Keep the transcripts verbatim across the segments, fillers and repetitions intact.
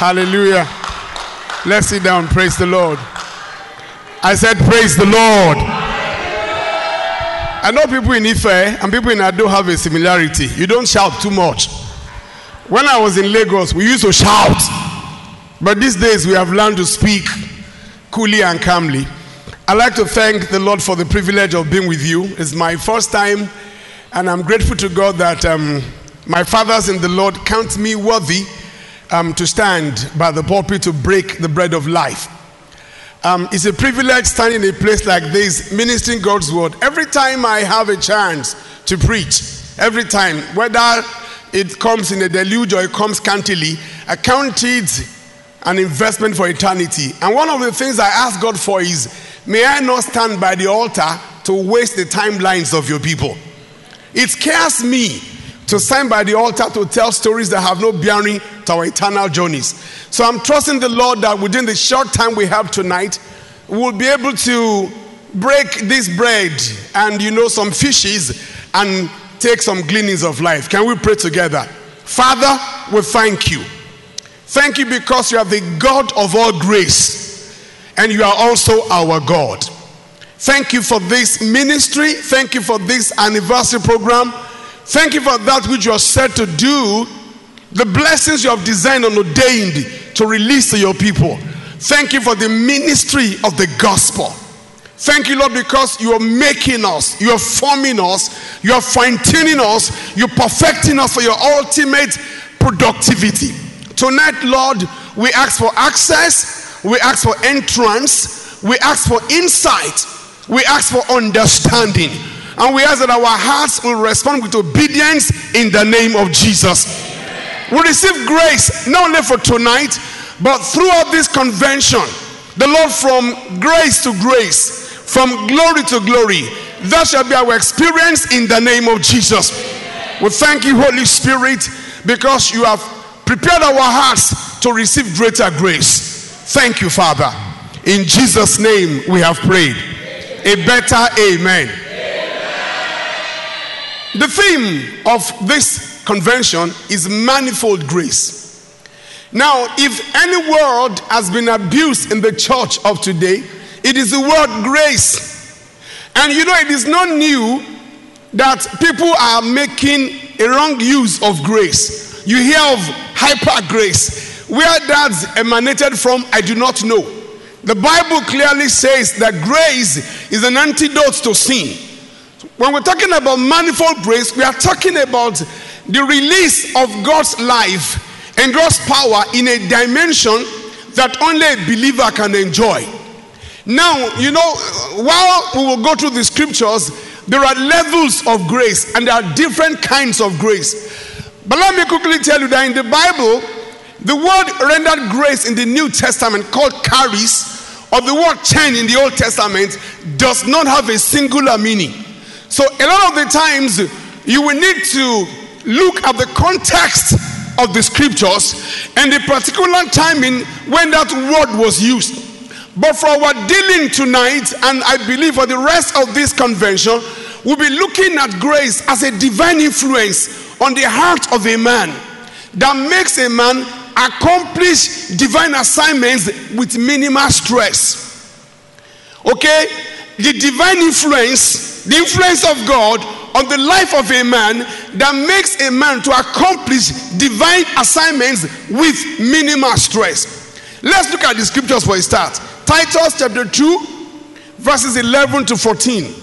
Hallelujah. Let's sit down. Praise the Lord. I said, praise the Lord. I know people in Ife and people in Ado have a similarity. You don't shout too much. When I was in Lagos, we used to shout. But these days, we have learned to speak coolly and calmly. I'd like to thank the Lord for the privilege of being with you. It's my first time, and I'm grateful to God that um, my fathers in the Lord count me worthy um, to stand by the pulpit to break the bread of life. Um, it's a privilege standing in a place like this, ministering God's word. Every time I have a chance to preach, every time, whether it comes in a deluge or it comes scantily, I count it an investment for eternity. And one of the things I ask God for is, may I not stand by the altar to waste the timelines of your people. It scares me to stand by the altar to tell stories that have no bearing to our eternal journeys. So I'm trusting the Lord that within the short time we have tonight, we'll be able to break this bread and, you know, some fishes and take some gleanings of life. Can we pray together? Father, we thank you. Thank you because you are the God of all grace, and you are also our God. Thank you for this ministry. Thank you for this anniversary program. Thank you for that which you are set to do, the blessings you have designed and ordained to release to your people. Thank you for the ministry of the gospel. Thank you, Lord, because you are making us, you are forming us, you are fine-tuning us, you're perfecting us for your ultimate productivity. Tonight, Lord, we ask for access, we ask for entrance, we ask for insight, we ask for understanding, and we ask that our hearts will respond with obedience in the name of Jesus. We receive grace not only for tonight, but throughout this convention. The Lord, from grace to grace, from glory to glory, that shall be our experience in the name of Jesus. We thank you, Holy Spirit, because you have prepared our hearts to receive greater grace. Thank you, Father. In Jesus' name we have prayed. A better amen. The theme of this convention is manifold grace. Now, if any word has been abused in the church of today, it is the word grace. And you know, it is not new that people are making a wrong use of grace. You hear of hyper grace. Where that's emanated from, I do not know. The Bible clearly says that grace is an antidote to sin. When we're talking about manifold grace, we are talking about the release of God's life and God's power in a dimension that only a believer can enjoy. Now, you know, while we will go through the scriptures, there are levels of grace and there are different kinds of grace. But let me quickly tell you that in the Bible, the word rendered grace in the New Testament called charis, or the word chain in the Old Testament, does not have a singular meaning. So a lot of the times, you will need to look at the context of the scriptures and the particular timing when that word was used. But for our dealing tonight, and I believe for the rest of this convention, we'll be looking at grace as a divine influence on the heart of a man that makes a man accomplish divine assignments with minimal stress. Okay? The divine influence, the influence of God on the life of a man that makes a man to accomplish divine assignments with minimal stress. Let's look at the scriptures for a start. Titus chapter two, verses eleven to fourteen.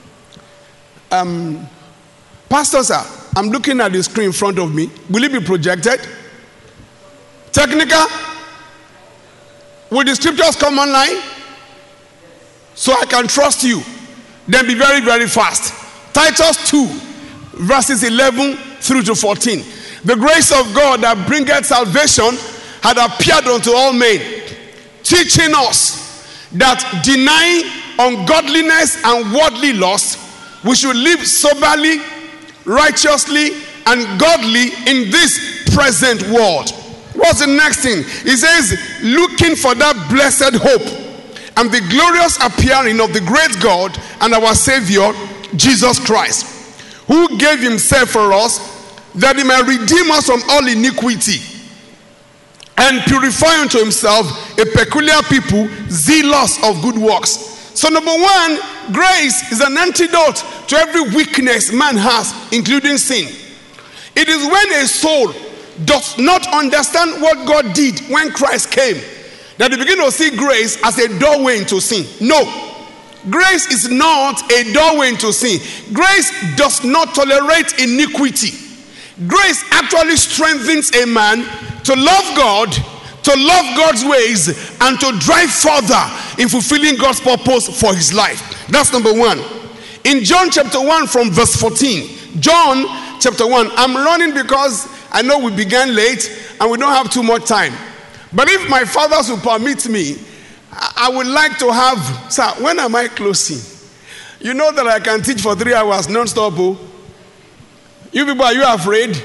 Um, Pastor, sir, I'm looking at the screen in front of me. Will it be projected? Technical? Will the scriptures come online? So I can trust you. Then be very, very fast. Titus two, verses eleven through to fourteen. The grace of God that bringeth salvation had appeared unto all men, teaching us that denying ungodliness and worldly lust, we should live soberly, righteously, and godly in this present world. What's the next thing? He says, looking for that blessed hope and the glorious appearing of the great God and our Savior, Jesus Christ, who gave himself for us that he might redeem us from all iniquity and purify unto himself a peculiar people, zealous of good works. So number one, grace is an antidote to every weakness man has, including sin. It is when a soul does not understand what God did when Christ came that they begin to see grace as a doorway into sin. No, grace is not a doorway into sin. Grace does not tolerate iniquity. Grace actually strengthens a man to love God, to love God's ways, and to drive further in fulfilling God's purpose for his life. That's number one. In John chapter one from verse fourteen, John chapter one, I'm running because I know we began late and we don't have too much time. But if my fathers will permit me, I would like to have, sir, when am I closing? You know that I can teach for three hours non-stop. Oh? You people, are you afraid?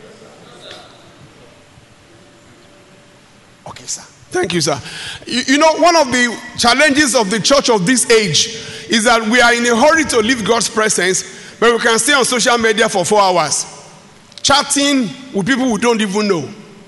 Okay, sir. Thank you, sir. You, you know, one of the challenges of the church of this age is that we are in a hurry to leave God's presence, but we can stay on social media for four hours, chatting with people we don't even know.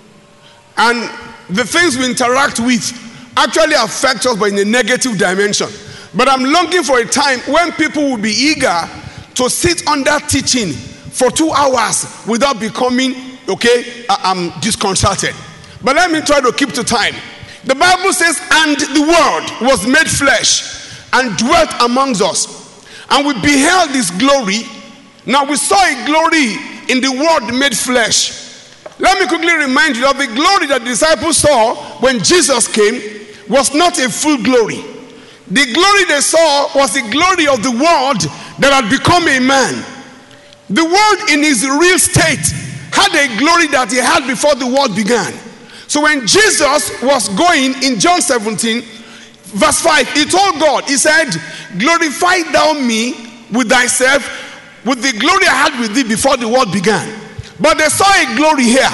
And the things we interact with actually affect us, but in a negative dimension. But I'm longing for a time when people will be eager to sit under teaching for two hours without becoming, okay, I'm disconcerted. But let me try to keep to time. The Bible says, and the word was made flesh and dwelt amongst us, and we beheld his glory. Now we saw a glory in the word made flesh. Let me quickly remind you that the glory that the disciples saw when Jesus came was not a full glory. The glory they saw was the glory of the word that had become a man. The word in his real state had a glory that he had before the world began. So when Jesus was going in John seventeen, verse five, he told God, he said, glorify thou me with thyself, with the glory I had with thee before the world began. But they saw a glory here,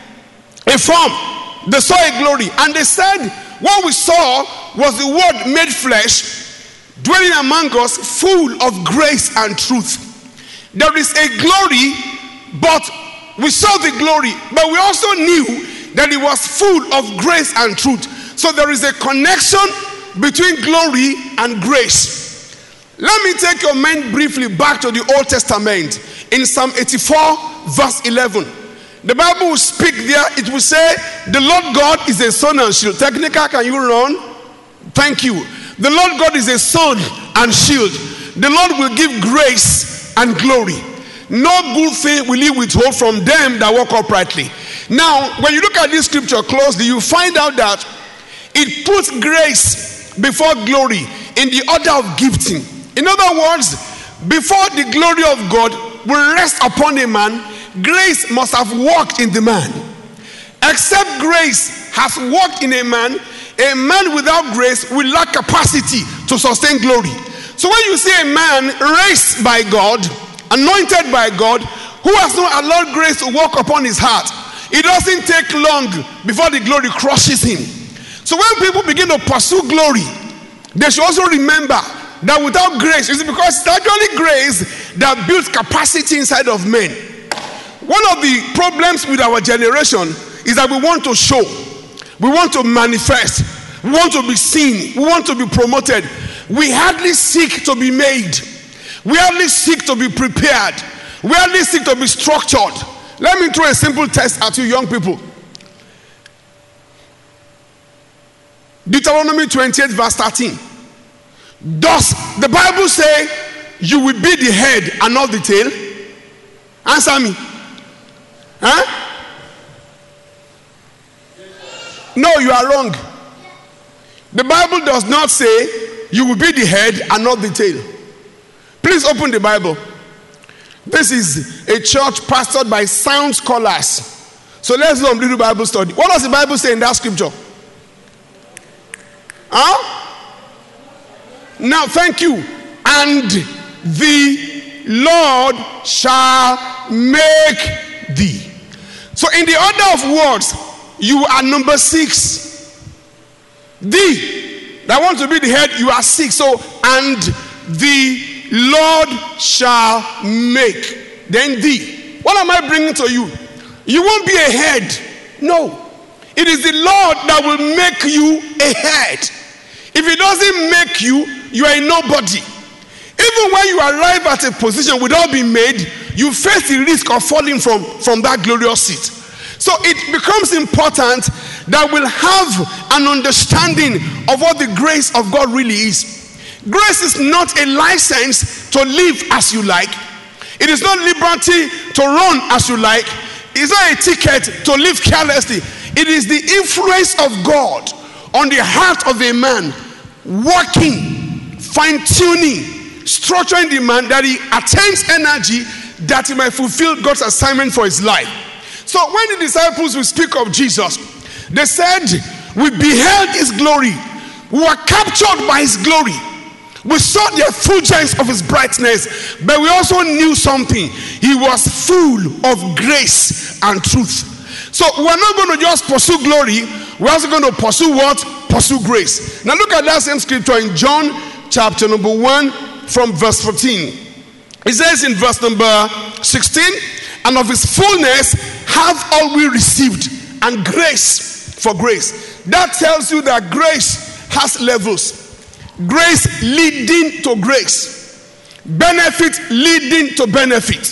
a form. They saw a glory, and they said, what we saw was the word made flesh, dwelling among us, full of grace and truth. There is a glory, but we saw the glory, but we also knew that it was full of grace and truth. So there is a connection between glory and grace. Let me take your mind briefly back to the Old Testament. In Psalm eighty-four, verse eleven, the Bible will speak there. It will say, the Lord God is a sun and shield. Technical, can you run? Thank you. The Lord God is a sun and shield. The Lord will give grace and glory. No good thing will he withhold from them that walk uprightly. Now, when you look at this scripture closely, you find out that it puts grace before glory in the order of gifting. In other words, before the glory of God will rest upon a man, grace must have worked in the man. Except grace has worked in a man, a man without grace will lack capacity to sustain glory. So when you see a man raised by God, anointed by God, who has not allowed grace to work upon his heart, it doesn't take long before the glory crushes him. So when people begin to pursue glory, they should also remember that without grace, it's because it's actually grace that builds capacity inside of men. One of the problems with our generation is that we want to show, we want to manifest, we want to be seen, we want to be promoted. We hardly seek to be made. We hardly seek to be prepared. We hardly seek to be structured. Let me throw a simple test at you young people. Deuteronomy twenty-eight verse thirteen. Does the Bible say you will be the head and not the tail? Answer me. Huh? No, you are wrong. The Bible does not say you will be the head and not the tail. Please open the Bible. This is a church pastored by sound scholars. So let's do a little Bible study. What does the Bible say in that scripture? Huh? Now, thank you. And the Lord shall make thee. So in the order of words, you are number six. Thee, that want to be the head, you are six. So, and the Lord shall make. Then thee. What am I bringing to you? You won't be a head. No. It is the Lord that will make you a head. If He doesn't make you, you are a nobody. Even when you arrive at a position without being made, you face the risk of falling from, from that glorious seat. So it becomes important that we'll have an understanding of what the grace of God really is. Grace is not a license to live as you like. It is not liberty to run as you like. It's not a ticket to live carelessly. It is the influence of God on the heart of a man, working, fine-tuning, structuring the man that he attains energy that he might fulfill God's assignment for his life. So when the disciples will speak of Jesus, they said, we beheld his glory. We were captured by his glory. We saw the effulgence of his brightness, but we also knew something. He was full of grace and truth. So we're not going to just pursue glory. We're also going to pursue what? Pursue grace. Now look at that same scripture in John chapter number one from verse fourteen. It says in verse number sixteen, and of his fullness have all we received, and grace for grace. That tells you that grace has levels. Grace leading to grace. Benefit leading to benefit.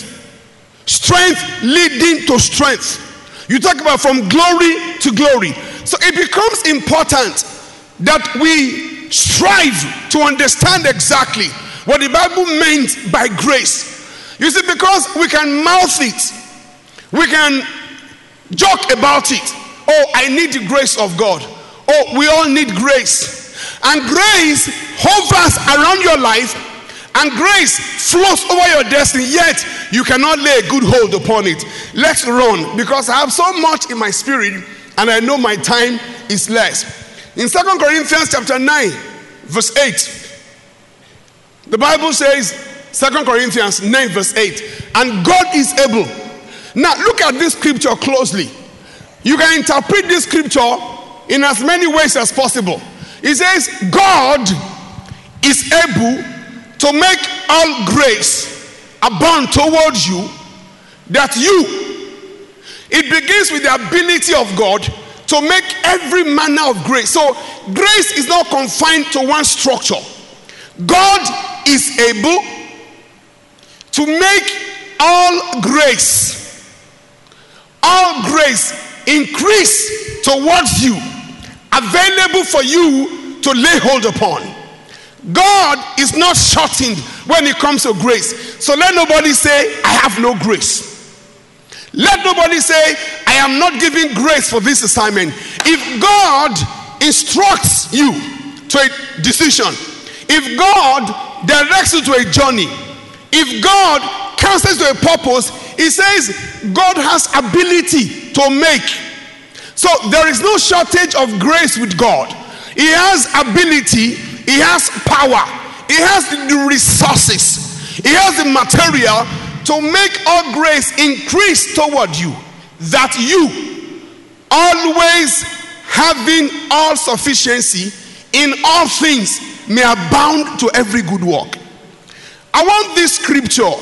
Strength leading to strength. You talk about from glory to glory. So it becomes important that we strive to understand exactly what the Bible meant by grace. You see, because we can mouth it, we can joke about it. Oh, I need the grace of God. Oh, we all need grace. And grace hovers around your life, and grace flows over your destiny, yet you cannot lay a good hold upon it. Let's run, because I have so much in my spirit and I know my time is less. In Second Corinthians chapter nine verse eight, the Bible says, Second Corinthians nine verse eight, and God is able. Now look at this scripture closely. You can interpret this scripture in as many ways as possible. It says God is able to make all grace abound towards you, that you, it begins with the ability of God to make every manner of grace. So grace is not confined to one structure. God is able to make all grace, all grace increase towards you, available for you to lay hold upon. God is not shortened when it comes to grace. So let nobody say, I have no grace. Let nobody say, I am not giving grace for this assignment. If God instructs you to a decision, if God directs you to a journey, if God counsels to a purpose, He says God has ability to make. So there is no shortage of grace with God. He has ability, He has power, He has the resources, He has the material to make all grace increase toward you, that you, always having all sufficiency in all things, may abound to every good work. I want this scripture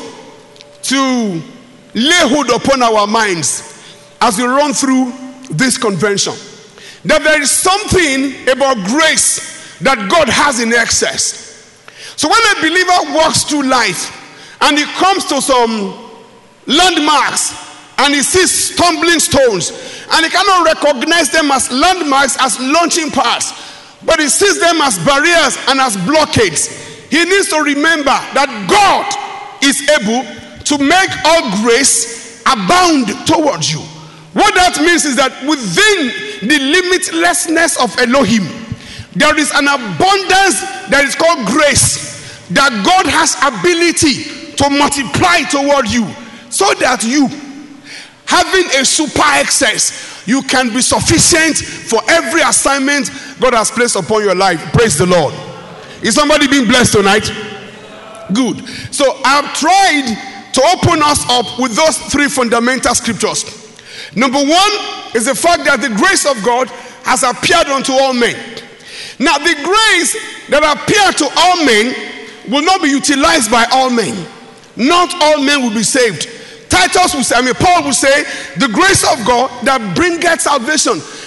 to lay hold upon our minds as we run through this convention, that there is something about grace that God has in excess. So when a believer walks through life and he comes to some landmarks and he sees stumbling stones and he cannot recognize them as landmarks, as launching pads, but he sees them as barriers and as blockades, he needs to remember that God is able to make all grace abound towards you. What that means is that within the limitlessness of Elohim, there is an abundance that is called grace, that God has ability to multiply toward you, so that you, having a super excess, you can be sufficient for every assignment God has placed upon your life. Praise the Lord. Is somebody being blessed tonight? Good. So I've tried to open us up with those three fundamental scriptures. Number one is the fact that the grace of God has appeared unto all men. Now the grace that appeared to all men will not be utilized by all men. Not all men will be saved. Titus will say, I mean Paul will say, the grace of God that bringeth salvation.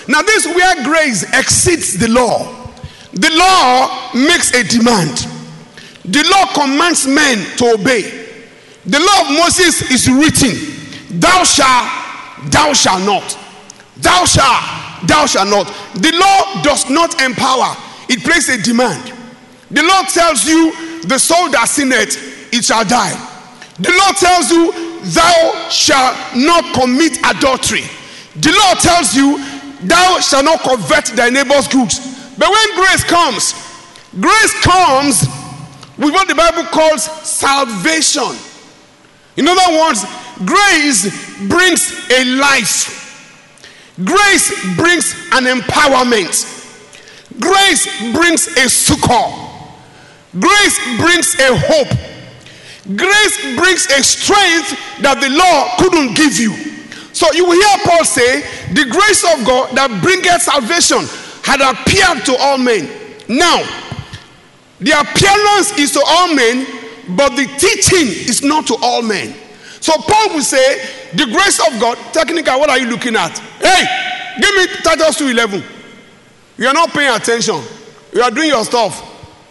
Now this is where grace exceeds the law. The law makes a demand. The law commands men to obey. The law of Moses is written, thou shalt, thou shalt not. Thou shalt, thou shalt not. The law does not empower, it places a demand. The law tells you, the soul that sinneth, it shall die. The law tells you, thou shalt not commit adultery. The law tells you, thou shalt not covet thy neighbor's goods. But when grace comes, grace comes with what the Bible calls salvation. In other words, grace brings a life. Grace brings an empowerment. Grace brings a succor. Grace brings a hope. Grace brings a strength that the law couldn't give you. So you will hear Paul say, the grace of God that bringeth salvation had appeared to all men. Now, the appearance is to all men, but the teaching is not to all men. So Paul will say, the grace of God, technically, what are you looking at? Hey, give me Titus two eleven. You are not paying attention. You are doing your stuff.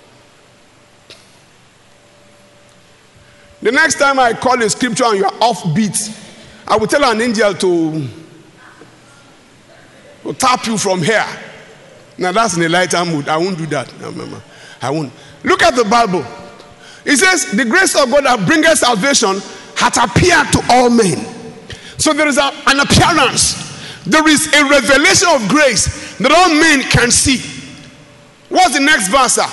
The next time I call a scripture and you are offbeat, I will tell an angel to, to tap you from here. Now that's in a lighter mood. I won't do that. No, no, no. I won't. Look at the Bible. It says, the grace of God that bringeth salvation hath appeared to all men. So there is a, an appearance. There is a revelation of grace that all men can see. What's the next verse? Sir?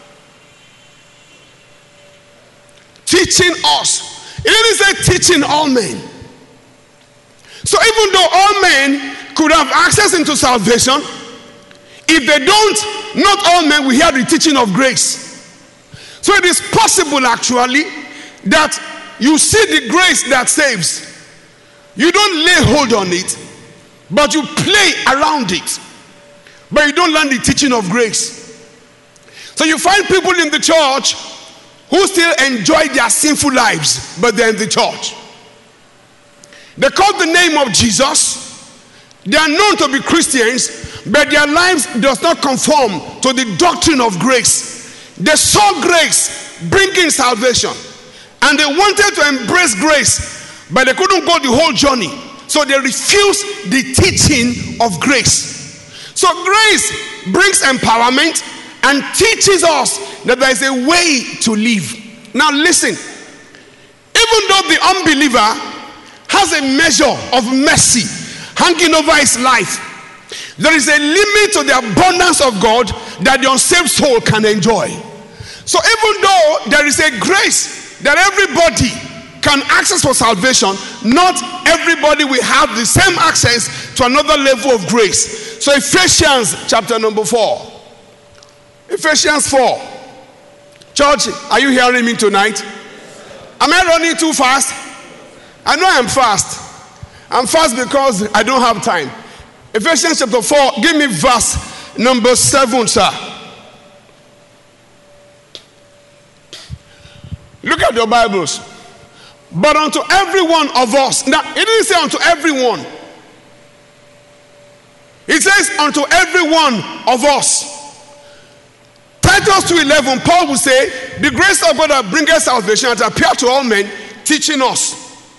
Teaching us. It didn't say teaching all men. So even though all men could have access into salvation, if they don't, not all men will hear the teaching of grace. So it is possible actually that you see the grace that saves. You don't lay hold on it, but you play around it. But you don't learn the teaching of grace. So you find people in the church who still enjoy their sinful lives, but they're in the church. They call the name of Jesus. They are known to be Christians, but their lives does not conform to the doctrine of grace. They saw grace bringing salvation, and they wanted to embrace grace, but they couldn't go the whole journey. So they refused the teaching of grace. So grace brings empowerment and teaches us that there is a way to live. Now listen, even though the unbeliever has a measure of mercy hanging over his life, there is a limit to the abundance of God that the unsaved soul can enjoy. So even though there is a grace that everybody can access for salvation, not everybody will have the same access to another level of grace. So Ephesians chapter number four. Ephesians four. Church, are you hearing me tonight? Am I running too fast? I know I'm fast. I'm fast because I don't have time. Ephesians chapter four, give me verse number seven, sir. Look at your Bibles. But unto every one of us. Now, it didn't say unto everyone. It says unto every one of us. Titus two eleven, Paul will say, the grace of God that bringeth salvation hath appeared to all men, teaching us.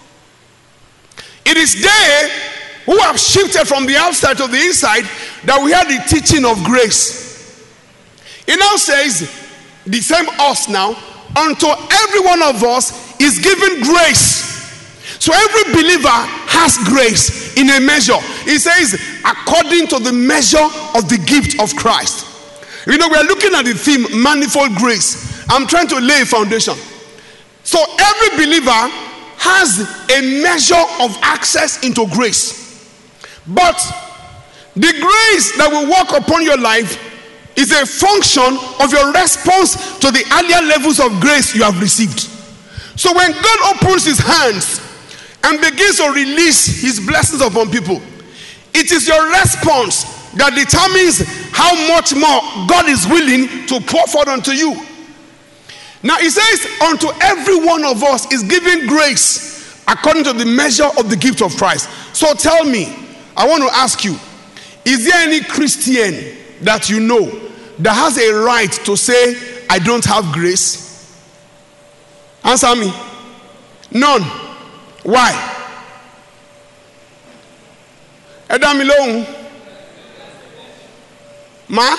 It is they who have shifted from the outside to the inside that we have the teaching of grace. It now says, the same us now, unto every one of us is given grace. So every believer has grace in a measure. It says, according to the measure of the gift of Christ. You know, we are looking at the theme, manifold grace. I'm trying to lay a foundation. So every believer has a measure of access into grace. But the grace that will work upon your life is a function of your response to the earlier levels of grace you have received. So when God opens his hands and begins to release his blessings upon people, it is your response that determines how much more God is willing to pour forth unto you. Now it says, unto every one of us is given grace according to the measure of the gift of Christ. So tell me, I want to ask you, Is there any Christian that you know that has a right to say, I don't have grace? Answer me. None. Why? Edamilong. Ma?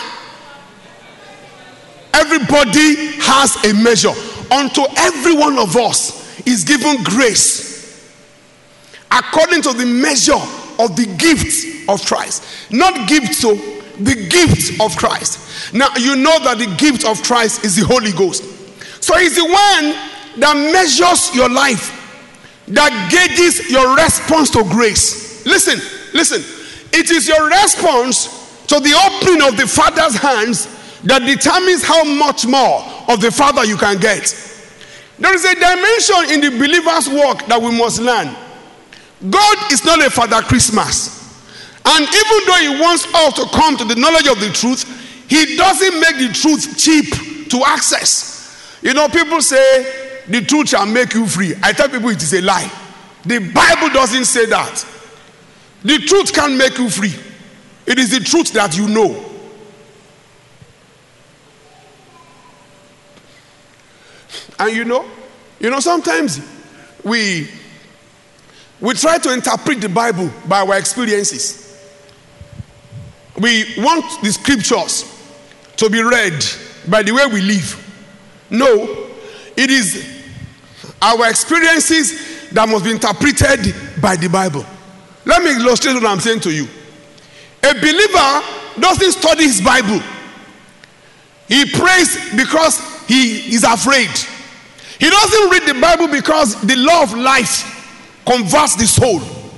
Everybody has a measure. Unto every one of us is given grace according to the measure of the gift of Christ. Not gift, so the gift of Christ. Now you know that the gift of Christ is the Holy Ghost. So it's the one that measures your life, that gauges your response to grace. Listen, listen. It is your response to the opening of the Father's hands that determines how much more of the Father you can get. There is a dimension in the believer's work that we must learn. God is not a Father Christmas. And even though he wants us to come to the knowledge of the truth, he doesn't make the truth cheap to access. You know, people say the truth shall make you free. I tell people it is a lie. The Bible doesn't say that. The truth can't make you free. It is the truth that you know. And you know, you know, sometimes we we try to interpret the Bible by our experiences. We want the scriptures to be read by the way we live. No, it is our experiences that must be interpreted by the Bible. Let me illustrate what I'm saying to you. A believer doesn't study his Bible. He prays because he is afraid. He doesn't read the Bible because the law of life converts the soul.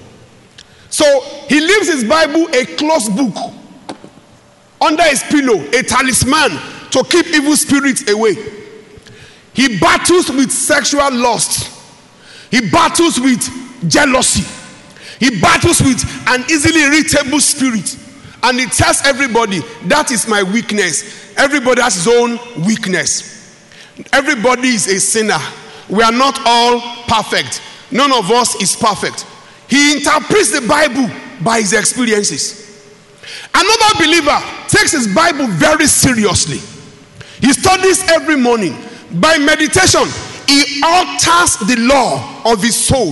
So he leaves his Bible a closed book under his pillow, a talisman to keep evil spirits away. He battles with sexual lust. He battles with jealousy. He battles with an easily irritable spirit. And he tells everybody, that is my weakness. Everybody has his own weakness. Everybody is a sinner. We are not all perfect. None of us is perfect. He interprets the Bible by his experiences. Another believer takes his Bible very seriously. He studies every morning. By meditation, he alters the law of his soul.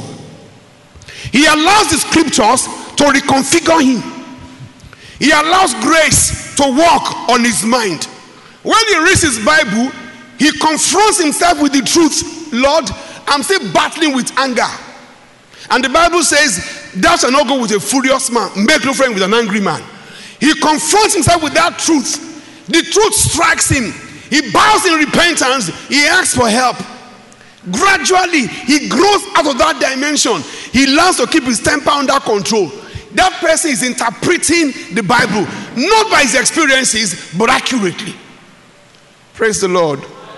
He allows the scriptures to reconfigure him. He allows grace to work on his mind. When he reads his Bible, he confronts himself with the truth. Lord, I'm still battling with anger. And the Bible says, thou shalt not go with a furious man, make no friend with an angry man. He confronts himself with that truth. The truth strikes him. He bows in repentance. He asks for help. Gradually, he grows out of that dimension. He learns to keep his temper under control. That person is interpreting the Bible, not by his experiences, but accurately. Praise the Lord.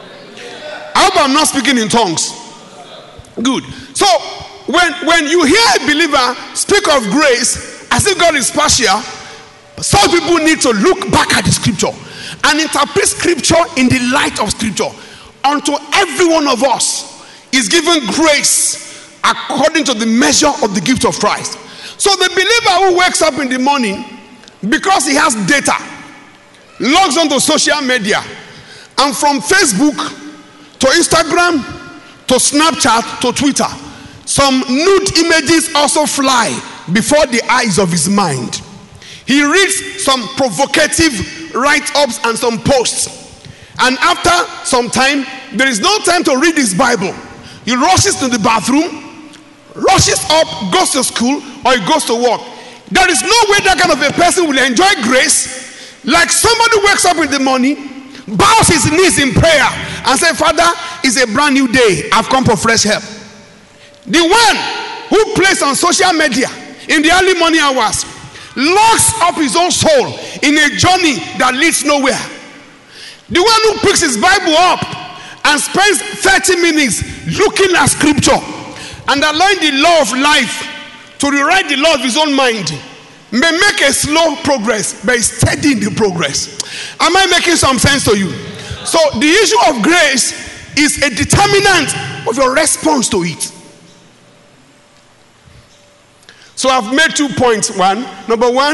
I hope I'm not speaking in tongues. Good. So, when, when you hear a believer speak of grace, as if God is partial, some people need to look back at the scripture and interpret scripture in the light of scripture. Unto every one of us is given grace according to the measure of the gift of Christ. So the believer who wakes up in the morning because he has data, logs onto social media, and from Facebook to Instagram to Snapchat to Twitter, some nude images also fly before the eyes of his mind. He reads some provocative write-ups and some posts, and after some time, there is no time to read his Bible. He rushes to the bathroom, rushes up, goes to school, or he goes to work. There is no way that kind of a person will enjoy grace like somebody who wakes up in the morning, bows his knees in prayer, and says, Father, it's a brand new day. I've come for fresh help. The one who plays on social media in the early morning hours locks up his own soul in a journey that leads nowhere. The one who picks his Bible up and spends thirty minutes looking at scripture and allowing the law of life to rewrite the law of his own mind may make a slow progress, but is steady in the progress. Am I making some sense to you? So the issue of grace is a determinant of your response to it. So I've made two points. One, number one,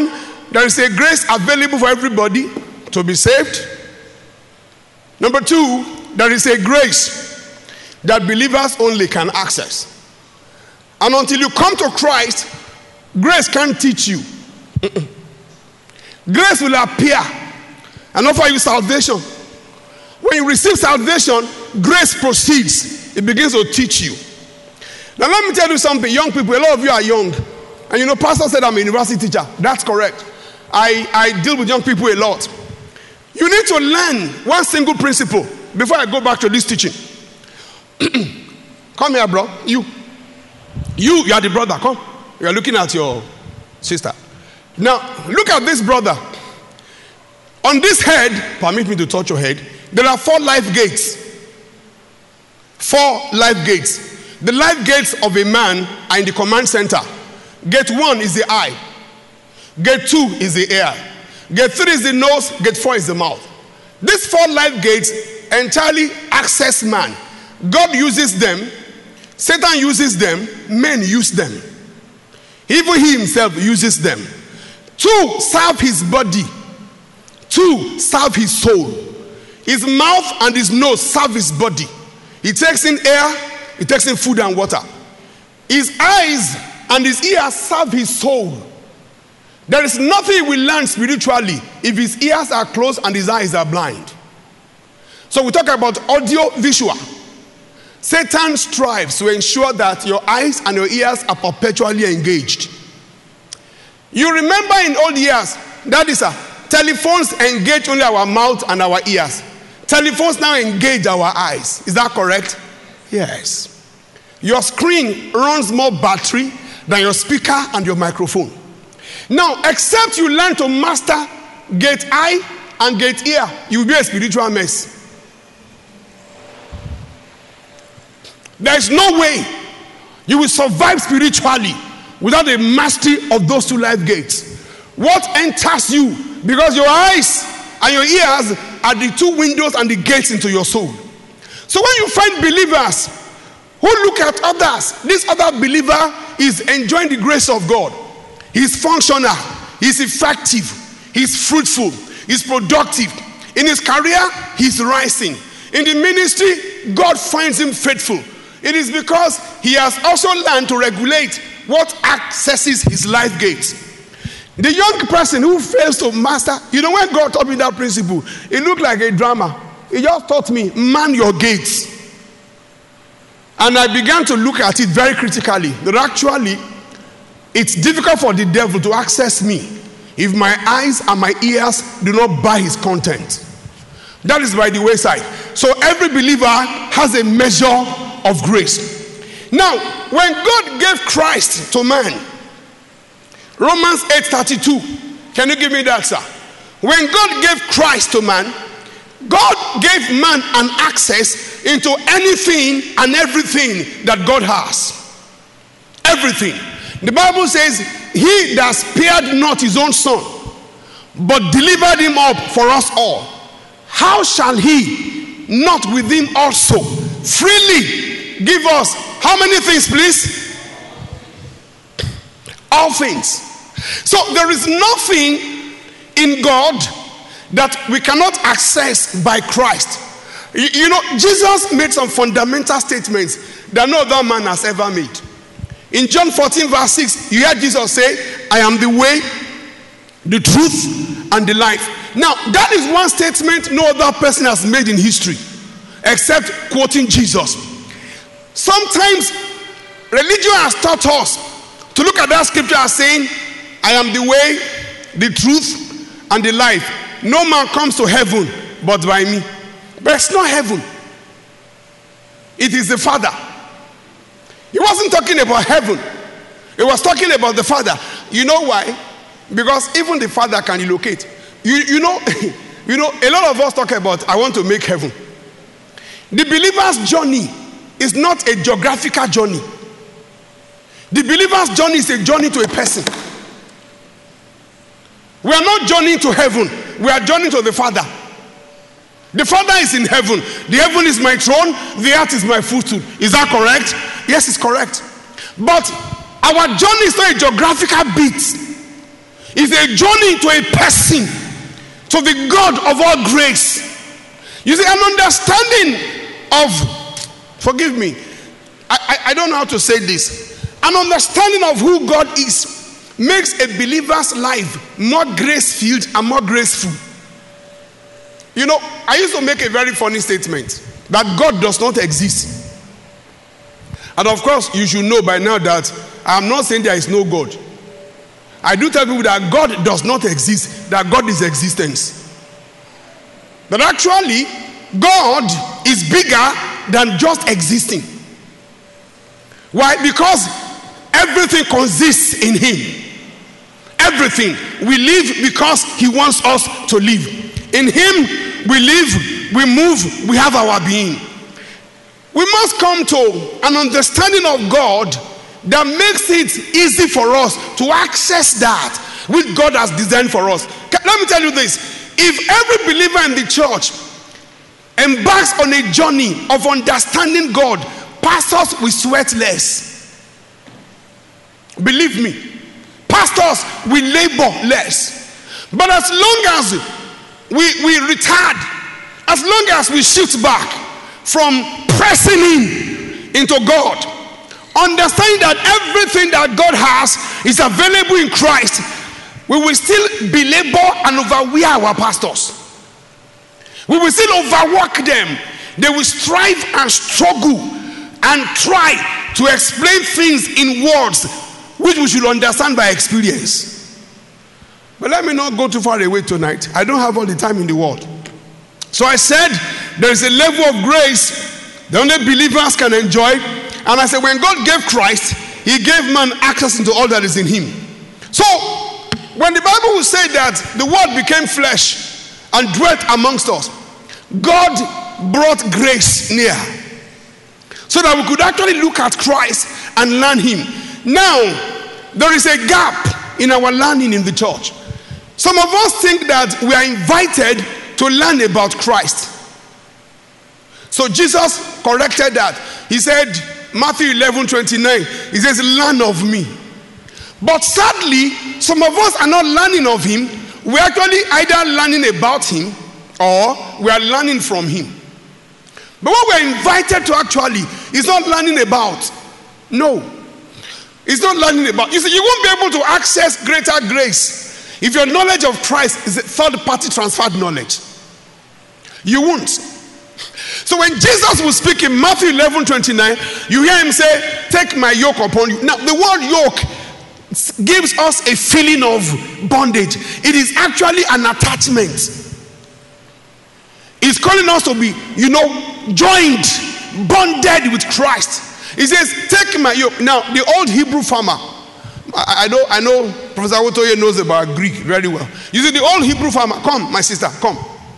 there is a grace available for everybody to be saved. Number two, there is a grace that believers only can access. And until you come to Christ, grace can't teach you. Mm-mm. Grace will appear and offer you salvation. When you receive salvation, grace proceeds. It begins to teach you. Now let me tell you something, young people, a lot of you are young. And you know, pastor said I'm a university teacher. That's correct. I, I deal with young people a lot. You need to learn one single principle before I go back to this teaching. Come here, bro. You. You, you are the brother. Come. You are looking at your sister. Now, look at this brother. On this head, permit me to touch your head, there are four life gates. Four life gates. The life gates of a man are in the command center. Gate one is the eye. Gate two is the ear. Gate three is the nose. Gate four is the mouth. These four life gates entirely access man. God uses them. Satan uses them. Men use them. Even he himself uses them. Two serve his body. Two serve his soul. His mouth and his nose serve his body. He takes in air. He takes in food and water. His eyes and his ears serve his soul. There is nothing he will learn spiritually if his ears are closed and his eyes are blind. So we talk about audio visual. Satan strives to ensure that your eyes and your ears are perpetually engaged. You remember in old years, that is a telephones engage only our mouth and our ears. Telephones now engage our eyes. Is that correct? Yes. Your screen runs more battery than your speaker and your microphone. Now, except you learn to master gate eye and gate ear, you will be a spiritual mess. There is no way you will survive spiritually without a mastery of those two life gates. What enters you, because your eyes and your ears are the two windows and the gates into your soul. So when you find believers who look at others, this other believer is enjoying the grace of God. He's functional, he's effective, he's fruitful, he's productive. In his career, he's rising. In the ministry, God finds him faithful. It is because he has also learned to regulate what accesses his life gates. The young person who fails to master, you know, when God taught me that principle, it looked like a drama. He just taught me, man your gates. And I began to look at it very critically. That actually, it's difficult for the devil to access me if my eyes and my ears do not buy his content. That is by the wayside. So every believer has a measure of grace. Now, when God gave Christ to man, Romans eight thirty-two, can you give me that, sir? When God gave Christ to man, God gave man an access into anything and everything that God has. Everything. The Bible says, he that spared not his own son, but delivered him up for us all, how shall he not with him also freely give us how many things, please? All things. So there is nothing in God that we cannot access by Christ. You, you know, Jesus made some fundamental statements that no other man has ever made. In John fourteen verse six, you hear Jesus say, I am the way, the truth, and the life. Now, that is one statement no other person has made in history, except quoting Jesus. Sometimes, religion has taught us to look at that scripture as saying, I am the way, the truth, and the life. No man comes to heaven but by me. But it's not heaven. It is the Father. He wasn't talking about heaven. He was talking about the Father. You know why? Because even the Father can relocate. You, you know, you know, a lot of us talk about, I want to make heaven. The believer's journey is not a geographical journey. The believer's journey is a journey to a person. We are not journeying to heaven. We are journeying to the Father. The Father is in heaven. The heaven is my throne. The earth is my footstool. Is that correct? Yes, it's correct. But our journey is not a geographical bit. It's a journey to a person, to the God of all grace. You see, an understanding of, forgive me, I, I, I don't know how to say this. An understanding of who God is makes a believer's life more grace-filled and more graceful. You know, I used to make a very funny statement that God does not exist. And of course, you should know by now that I'm not saying there is no God. I do tell people that God does not exist, that God is existence. But actually, God is bigger than just existing. Why? Because everything consists in Him. Everything. We live because He wants us to live. In Him, we live, we move, we have our being. We must come to an understanding of God that makes it easy for us to access that which God has designed for us. Let me tell you this. If every believer in the church embarks on a journey of understanding God, pastors will sweat less. Believe me, pastors will labor less. But as long as we, we retard, as long as we shift back from pressing in into God, understanding that everything that God has is available in Christ, we will still belabor and overwear our pastors. We will still overwork them. They will strive and struggle and try to explain things in words which we should understand by experience. But let me not go too far away tonight. I don't have all the time in the world. So I said there is a level of grace that only believers can enjoy. And I said when God gave Christ, He gave man access into all that is in Him. So when the Bible will say that the Word became flesh and dwelt amongst us, God brought grace near so that we could actually look at Christ and learn Him. Now, there is a gap in our learning in the church. Some of us think that we are invited to learn about Christ. So Jesus corrected that. He said, Matthew eleven twenty-nine, He says, learn of me. But sadly, some of us are not learning of Him. We're actually either learning about Him or we are learning from Him. But what we're invited to actually is not learning about. No. It's not learning about. You see, you won't be able to access greater grace if your knowledge of Christ is a third-party transferred knowledge. You won't. So when Jesus will speak in Matthew eleven twenty-nine, you hear Him say, take my yoke upon you. Now, the word yoke gives us a feeling of bondage. It is actually an attachment. He's calling us to be, you know, joined, bonded with Christ. He says, take my yoke. Now, the old Hebrew farmer, I, I know, I know Professor Wotoye knows about Greek very well. You see, the old Hebrew farmer, come, my sister, come.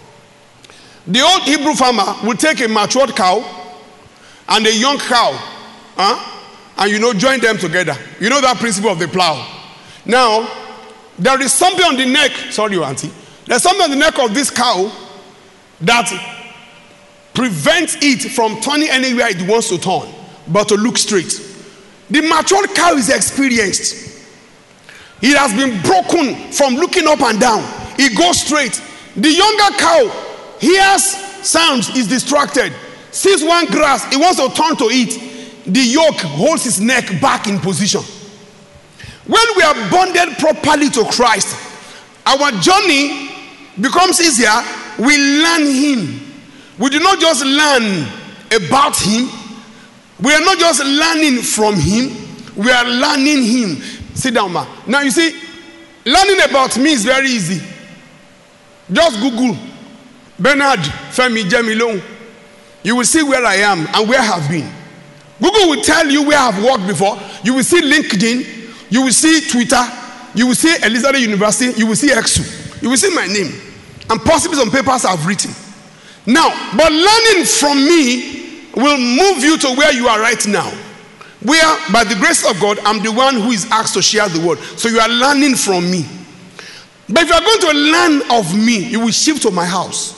The old Hebrew farmer will take a matured cow and a young cow, huh? And you know, join them together. You know that principle of the plow. Now, there is something on the neck, sorry, auntie. There's something on the neck of this cow that prevents it from turning anywhere it wants to turn, but to look straight. The matured cow is experienced. It has been broken from looking up and down. It goes straight. The younger cow hears sounds, is distracted, sees one grass, it wants to turn to it. The yoke holds his neck back in position. When we are bonded properly to Christ, our journey becomes easier. We learn Him. We do not just learn about Him. We are not just learning from Him. We are learning Him. Sit down, ma. Now you see, learning about me is very easy. Just Google Bernard Femi Jemilong. You will see where I am and where I have been. Google will tell you where I have worked before. You will see LinkedIn. You will see Twitter. You will see Elizabeth University. You will see Exu. You will see my name. And possibly some papers I've written. Now, but learning from me will move you to where you are right now. Where, by the grace of God, I'm the one who is asked to share the word. So you are learning from me. But if you are going to learn of me, you will shift to my house.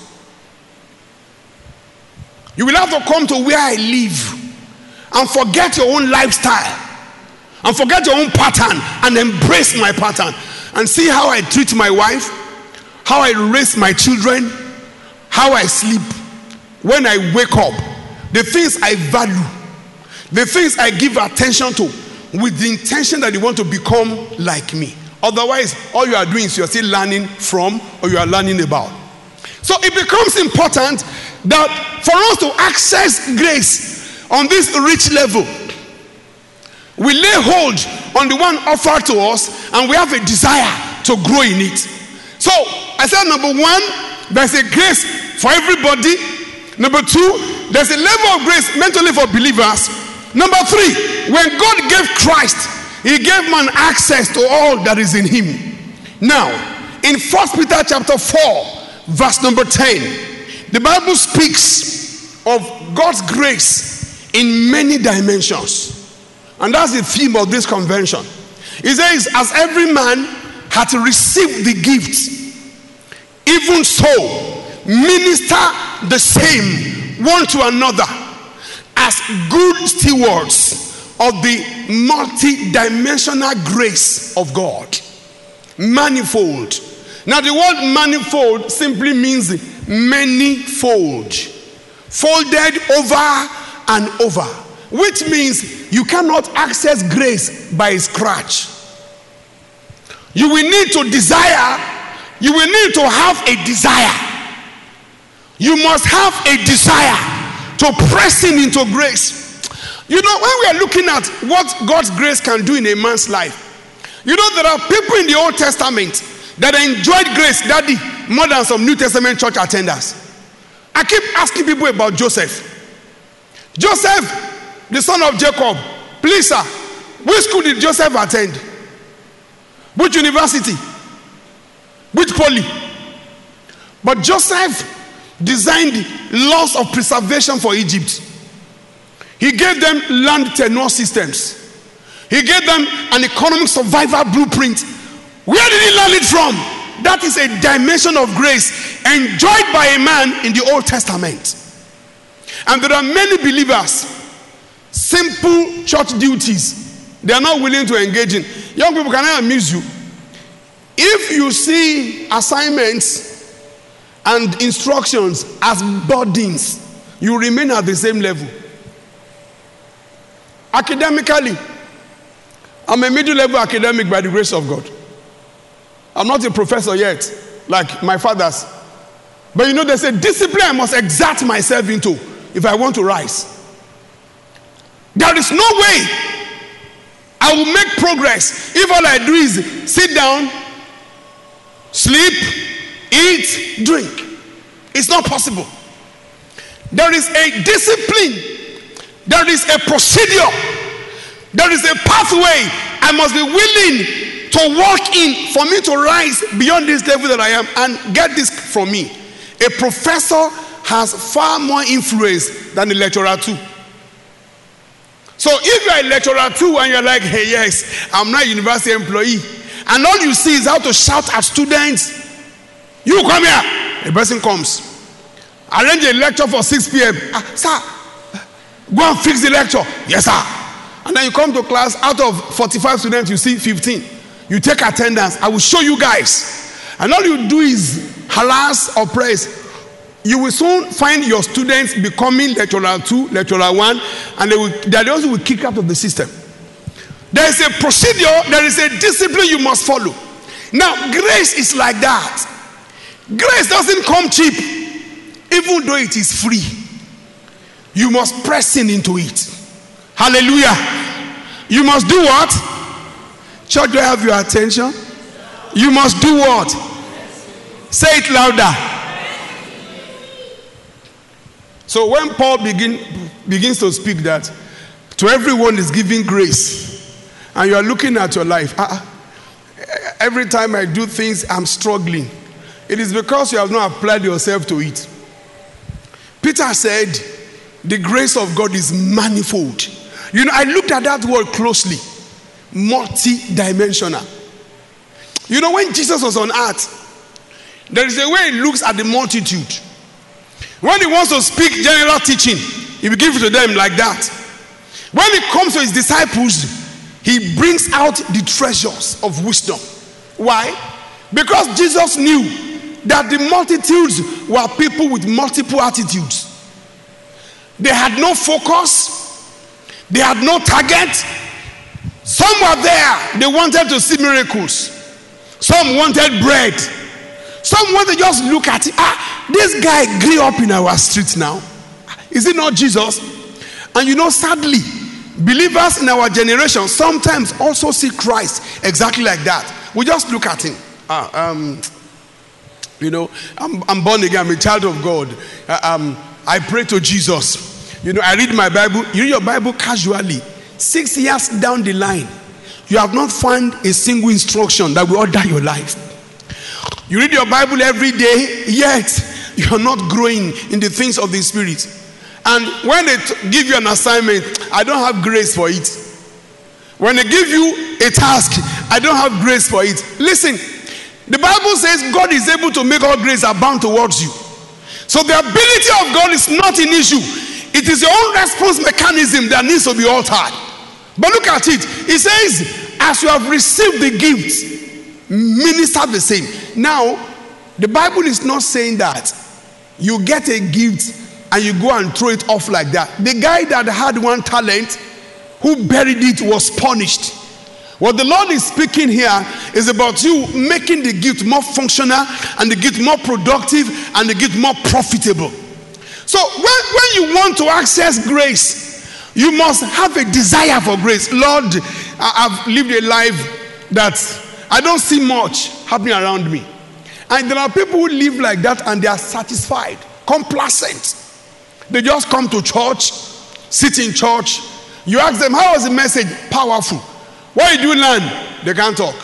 You will have to come to where I live and forget your own lifestyle and forget your own pattern and embrace my pattern. and see how I treat my wife, how I raise my children, how I sleep, when I wake up, the things I value, the things I give attention to, with the intention that you want to become like me. Otherwise, all you are doing is you are still learning from, or you are learning about. So it becomes important that for us to access grace on this rich level, we lay hold on the one offered to us, and we have a desire to grow in it. So I said, number one, there's a grace for everybody. Number two, there's a level of grace meant only for believers. Number three, when God gave Christ, he gave man access to all that is in him. Now, in First Peter chapter four, verse number ten, the Bible speaks of God's grace in many dimensions. And that's the theme of this convention. It says, as every man hath received the gift, even so minister the same one to another as good stewards of the multi-dimensional grace of God. Manifold. Now the word manifold simply means many-fold, folded over and over, which means you cannot access grace by scratch. You will need to desire, you will need to have a desire. You must have a desire to press in into grace. You know, when we are looking at what God's grace can do in a man's life, you know, there are people in the Old Testament that enjoyed grace, daddy, more than some New Testament church attenders. I keep asking people about Joseph. Joseph, the son of Jacob, please sir, which school did Joseph attend? Which university? Which poly? But Joseph designed laws of preservation for Egypt. He gave them land tenure systems. He gave them an economic survival blueprint. Where did he learn it from? That is a dimension of grace enjoyed by a man in the Old Testament. And there are many believers, simple church duties they are not willing to engage in. Young people, can I amuse you? If you see assignments and instructions as burdens, you remain at the same level. Academically, I'm a middle level academic by the grace of God. I'm not a professor yet, like my fathers. But you know, there's a discipline I must exert myself into if I want to rise. There is no way I will make progress if all I do is sit down, sleep, eat, drink. It's not possible. There is a discipline. There is a procedure. There is a pathway I must be willing to walk in for me to rise beyond this level that I am and get this from me. A professor has far more influence than a lecturer too. So if you're a lecturer too and you're like, hey, yes, I'm not a university employee, and all you see is how to shout at students, you come here. A person comes, arrange a lecture for six p.m. Ah, sir, go and fix the lecture. Yes, sir. And then you come to class, out of forty-five students, you see fifteen. You take attendance. I will show you guys. And all you do is harass or praise. You will soon find your students becoming lecturer two, lecturer one, and they will, they also will kick out of the system. There is a procedure, there is a discipline you must follow. Now, grace is like that. Grace doesn't come cheap, even though it is free. You must press in into it. Hallelujah. You must do what? Church, do I have your attention? You must do what? Say it louder. So when Paul begin, begins to speak that to everyone is giving grace, and you are looking at your life, uh, every time I do things, I'm struggling. It is because you have not applied yourself to it. Peter said, the grace of God is manifold. You know, I looked at that word closely. Multi-dimensional. You know, when Jesus was on earth, there is a way he looks at the multitude. When he wants to speak general teaching, he will give it to them like that. When it comes to his disciples, he brings out the treasures of wisdom. Why? Because Jesus knew that the multitudes were people with multiple attitudes. They had no focus. They had no target. Some were there. They wanted to see miracles. Some wanted bread. Some wanted to just look at it. Ah, this guy grew up in our streets now. Is it not Jesus? And you know, sadly, believers in our generation sometimes also see Christ exactly like that. We just look at him. Ah, um, you know, I'm, I'm born again. I'm a child of God. Uh, um, I pray to Jesus. You know, I read my Bible. You read your Bible casually. Six years down the line, you have not found a single instruction that will order your life. You read your Bible every day, yet you are not growing in the things of the Spirit. And when they t- give you an assignment, I don't have grace for it. When they give you a task, I don't have grace for it. Listen, the Bible says God is able to make all grace abound towards you. So the ability of God is not an issue. It is your own response mechanism that needs to be altered. But look at it. It says, as you have received the gift, minister the same. Now, the Bible is not saying that you get a gift and you go and throw it off like that. The guy that had one talent, who buried it, was punished. What the Lord is speaking here is about you making the gift more functional and the gift more productive and the gift more profitable. So when, when you want to access grace, you must have a desire for grace. Lord, I've lived a life that I don't see much happening around me. And there are people who live like that and they are satisfied, complacent. They just come to church, sit in church. You ask them, how was the message? Powerful. What did you learn? They can't talk.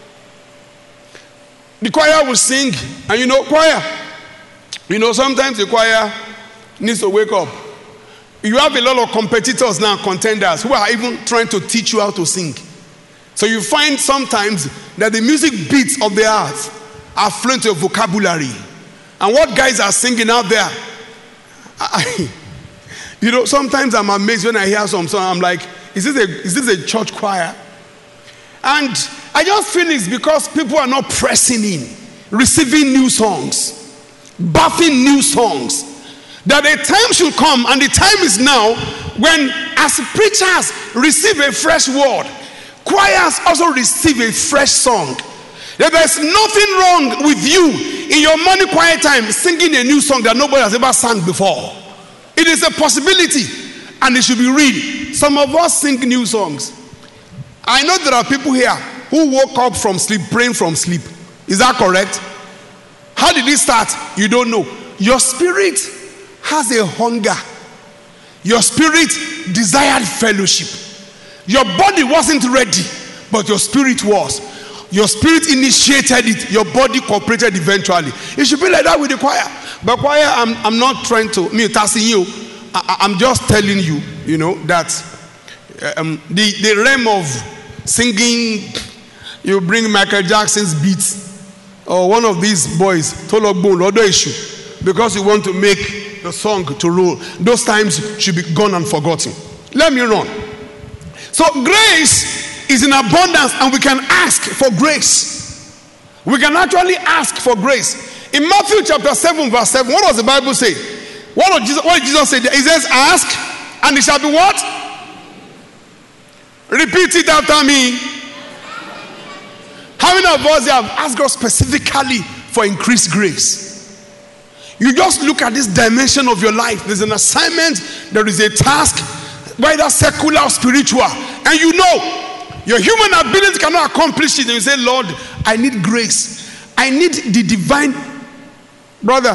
The choir will sing, and you know, choir, you know, sometimes the choir needs to wake up. You have a lot of competitors now, contenders, who are even trying to teach you how to sing. So you find sometimes that the music beats of the earth are fluent of vocabulary. And what guys are singing out there, I, you know, sometimes I'm amazed when I hear some song. I'm like, is this a, is this a church choir? And I just feel it's because people are not pressing in, receiving new songs, birthing new songs. That a time should come, and the time is now, when as preachers receive a fresh word, choirs also receive a fresh song. That there's nothing wrong with you in your morning quiet time singing a new song that nobody has ever sung before. It is a possibility, and it should be real. Some of us sing new songs. I know there are people here who woke up from sleep, praying from sleep. Is that correct? How did it start? You don't know. Your spirit has a hunger. Your spirit desired fellowship. Your body wasn't ready, but your spirit was. Your spirit initiated it. Your body cooperated eventually. It should be like that with the choir. But choir, I'm, I'm not trying to me tasking you. I, I'm just telling you, you know, that um, the, the realm of singing, you bring Michael Jackson's beats, or one of these boys, Tologbo, other issue, because you want to make the song to roll. Those times should be gone and forgotten. Let me run. So grace is in abundance, and we can ask for grace. We can actually ask for grace. In Matthew chapter seven, verse seven, what does the Bible say? What did Jesus, what did Jesus say? He says, ask, and it shall be what? Repeat it after me. How many of us have asked God specifically for increased grace? You just look at this dimension of your life. There's an assignment, there is a task, whether secular or spiritual, and you know your human ability cannot accomplish it. And you say, Lord, I need grace. I need the divine. Brother,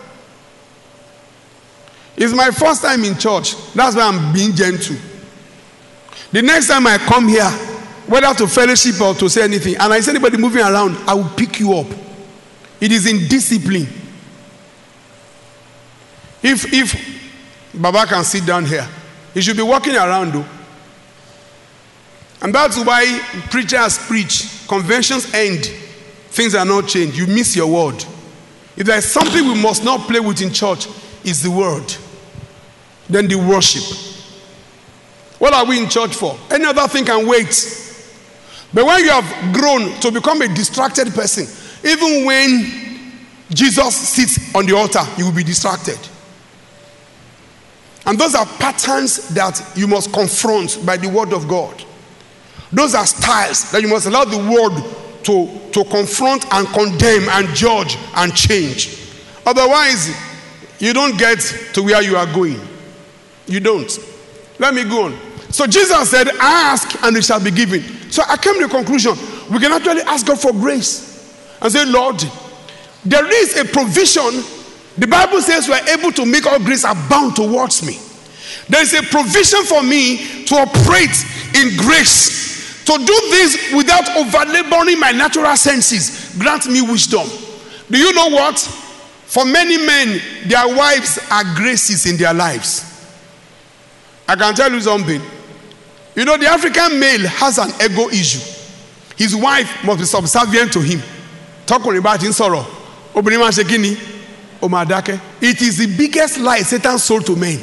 it's my first time in church. That's why I'm being gentle. The next time I come here, whether to fellowship or to say anything, and I see anybody moving around, I will pick you up. It is in discipline. If if Baba can sit down here, he should be walking around though. And that's why preachers preach, conventions end, things are not changed. You miss your word. If there's something we must not play with in church, it's the word. Then the worship. What are we in church for? Any other thing can wait. But when you have grown to become a distracted person, even when Jesus sits on the altar, you will be distracted. And those are patterns that you must confront by the word of God. Those are styles that you must allow the word to, to confront and condemn and judge and change. Otherwise, you don't get to where you are going. You don't. Let me go on. So Jesus said, ask and it shall be given. So I came to the conclusion, we can actually ask God for grace and say, Lord, there is a provision. The Bible says we are able to make all grace abound towards me. There is a provision for me to operate in grace, to do this without overlaboring my natural senses. Grant me wisdom. Do you know what? For many men, their wives are graces in their lives. I can tell you something. You know, the African male has an ego issue. His wife must be subservient to him. Talking about in sorrow. It is the biggest lie Satan sold to men.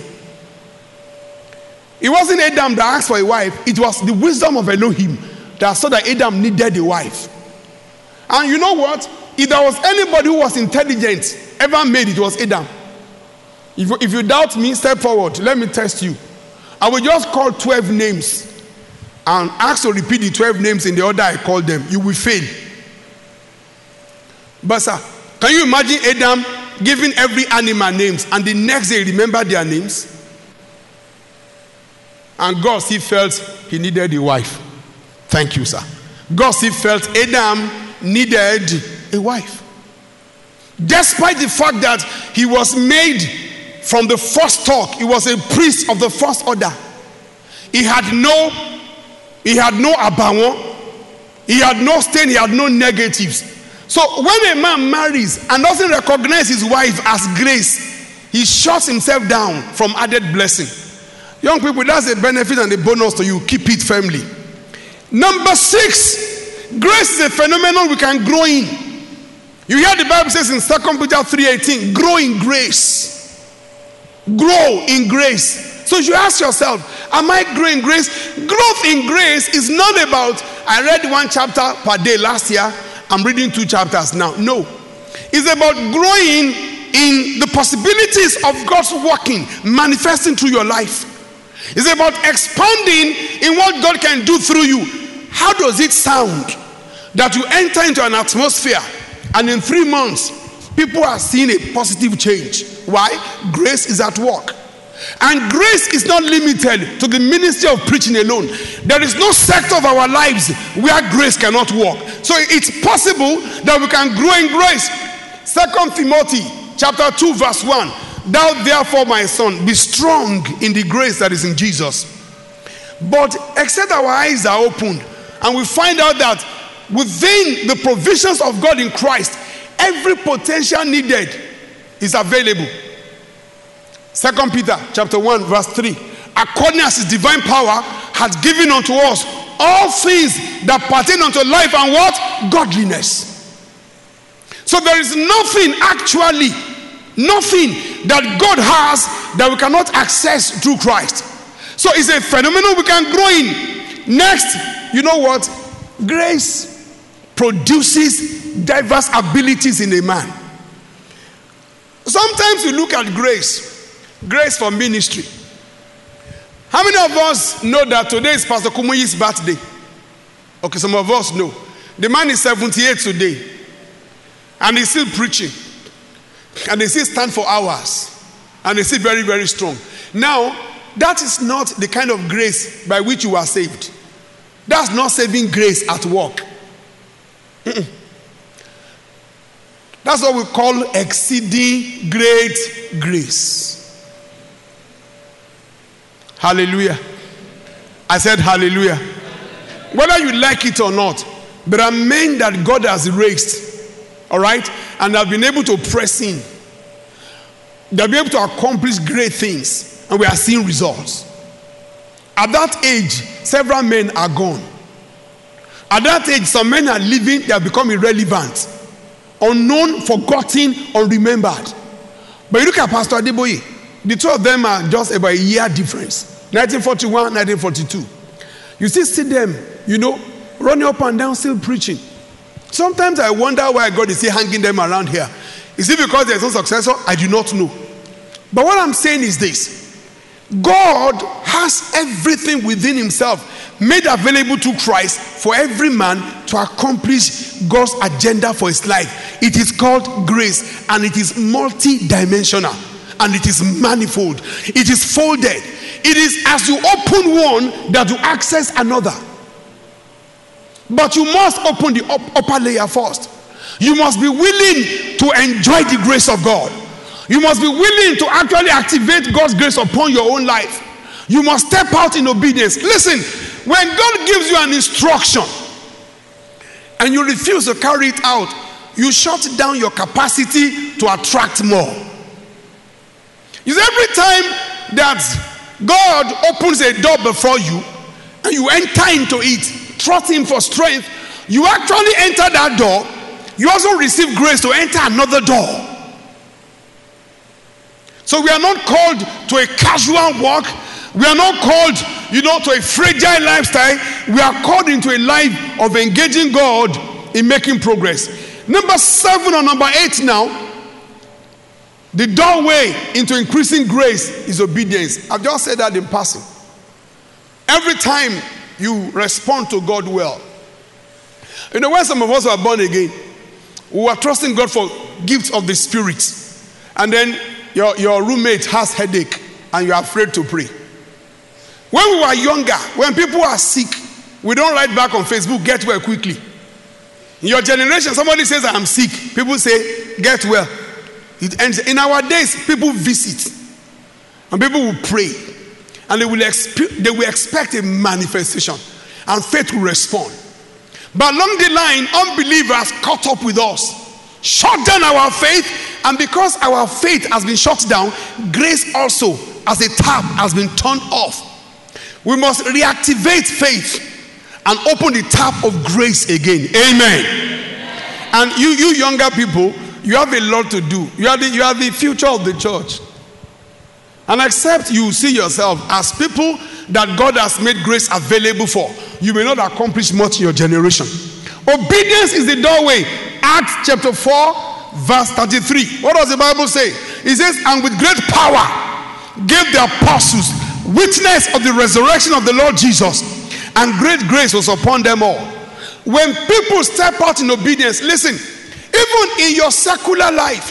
It wasn't Adam that asked for a wife. It was the wisdom of Elohim that saw that Adam needed a wife. And you know what? If there was anybody who was intelligent ever made, it was Adam. If, if you doubt me, step forward. Let me test you. I will just call twelve names and ask to repeat the twelve names in the order I called them. You will fail. But sir, can you imagine Adam giving every animal names and the next day remember their names? And God still felt he needed a wife. Thank you, sir. God still felt Adam needed a wife. Despite the fact that he was made from the first stock, he was a priest of the first order. He had no, he had no abawon, he had no stain, he had no negatives. So when a man marries and doesn't recognize his wife as grace, he shuts himself down from added blessing. Young people, that's a benefit and a bonus to you. Keep it firmly. Number six, grace is a phenomenon we can grow in. You hear the Bible says in Second Peter three eighteen, grow in grace. Grow in grace. So you ask yourself, am I growing in grace? Growth in grace is not about, I read one chapter per day last year, I'm reading two chapters now. No. It's about growing in the possibilities of God's working, manifesting through your life. It's about expanding in what God can do through you. How does it sound that you enter into an atmosphere and in three months, people are seeing a positive change? Why? Grace is at work. And grace is not limited to the ministry of preaching alone. There is no sector of our lives where grace cannot work. So it's possible that we can grow in grace. Second Timothy chapter two verse one. Thou therefore, my son, be strong in the grace that is in Jesus. But except our eyes are opened and we find out that within the provisions of God in Christ, every potential needed is available. Second Peter chapter one verse three. According as his divine power has given unto us all things that pertain unto life and what? Godliness. So there is nothing actually, nothing that God has that we cannot access through Christ. So it's a phenomenon we can grow in. Next, you know what? Grace produces diverse abilities in a man. Sometimes you look at grace, grace for ministry. How many of us know that today is Pastor Kumuyi's birthday? Okay, some of us know. The man is seventy-eight today, and he's still preaching, and he still stand for hours, and he's still very, very strong. Now, that is not the kind of grace by which you are saved. That's not saving grace at work. Mm-mm. That's what we call exceeding great grace. Hallelujah. I said hallelujah. Whether you like it or not, there are men that God has raised, all right, and have been able to press in. They'll be able to accomplish great things, and we are seeing results. At that age, several men are gone. At that age, some men are living, they have become irrelevant, unknown, forgotten, unremembered. But you look at Pastor Adeboye, the two of them are just about a year difference. nineteen forty-one, nineteen forty-two. You still see them, you know, running up and down, still preaching. Sometimes I wonder why God is still hanging them around here. Is it because there's no successor? I do not know. But what I'm saying is this. God has everything within himself made available to Christ for every man to accomplish God's agenda for his life. It is called grace, and it is multi-dimensional, and it is manifold. It is folded. It is as you open one that you access another. But you must open the up, upper layer first. You must be willing to enjoy the grace of God. You must be willing to actually activate God's grace upon your own life. You must step out in obedience. Listen, when God gives you an instruction and you refuse to carry it out, you shut down your capacity to attract more. You see, every time that God opens a door before you and you enter into it, trust him for strength, you actually enter that door. You also receive grace to enter another door. So we are not called to a casual walk. We are not called, you know, to a fragile lifestyle. We are called into a life of engaging God in making progress. Number seven or number eight now, the doorway into increasing grace is obedience. I've just said that in passing. Every time you respond to God well. You know, when some of us were born again, we were trusting God for gifts of the Spirit. And then Your, your roommate has headache and you are afraid to pray. When we were younger, when people are sick, we don't write back on Facebook, get well quickly. In your generation, somebody says, I am sick. People say, get well. It ends. In our days, people visit and people will pray and they will, expe- they will expect a manifestation and faith will respond. But along the line, unbelievers caught up with us, shut down our faith, and because our faith has been shut down, grace also as a tap has been turned off. We must reactivate faith and open the tap of grace again. Amen. And you, you younger people, you have a lot to do. You are the, you are the future of the church. And except you see yourself as people that God has made grace available for, you may not accomplish much in your generation. Obedience is the doorway. Acts chapter four, verse thirty-three. What does the Bible say? It says, and with great power gave the apostles witness of the resurrection of the Lord Jesus, and great grace was upon them all. When people step out in obedience, listen, even in your secular life,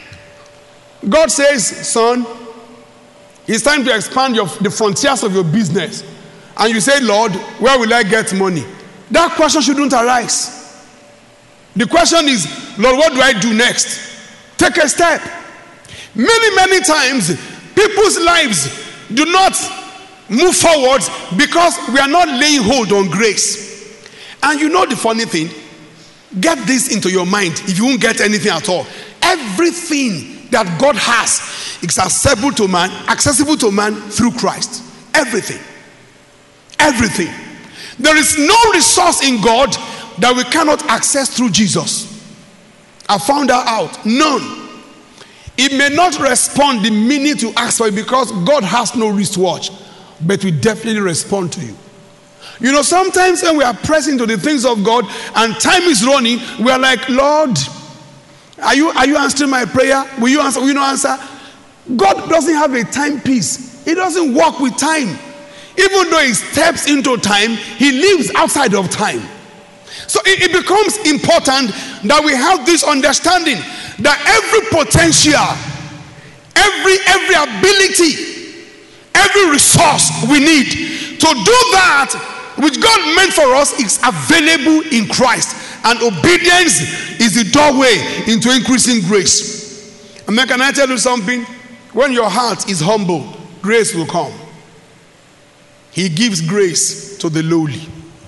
God says, son, it's time to expand your, the frontiers of your business. And you say, Lord, where will I get money? That question shouldn't arise. The question is, Lord, what do I do next? Take a step. Many, many times, people's lives do not move forward because we are not laying hold on grace. And you know the funny thing? Get this into your mind if you won't get anything at all. Everything that God has is accessible to man, accessible to man through Christ. Everything. Everything. There is no resource in God that we cannot access through Jesus. I found that out. None. It may not respond the minute you ask for it because God has no wristwatch, but we definitely respond to you. You know, sometimes when we are pressing to the things of God and time is running, we are like, Lord, are you are you answering my prayer? Will you answer? Will you not answer? God doesn't have a timepiece. He doesn't work with time. Even though he steps into time, he lives outside of time. So it, it becomes important that we have this understanding that every potential, every every ability, every resource we need to do that which God meant for us is available in Christ. And obedience is the doorway into increasing grace. And then can I tell you something? When your heart is humble, grace will come. He gives grace to the lowly.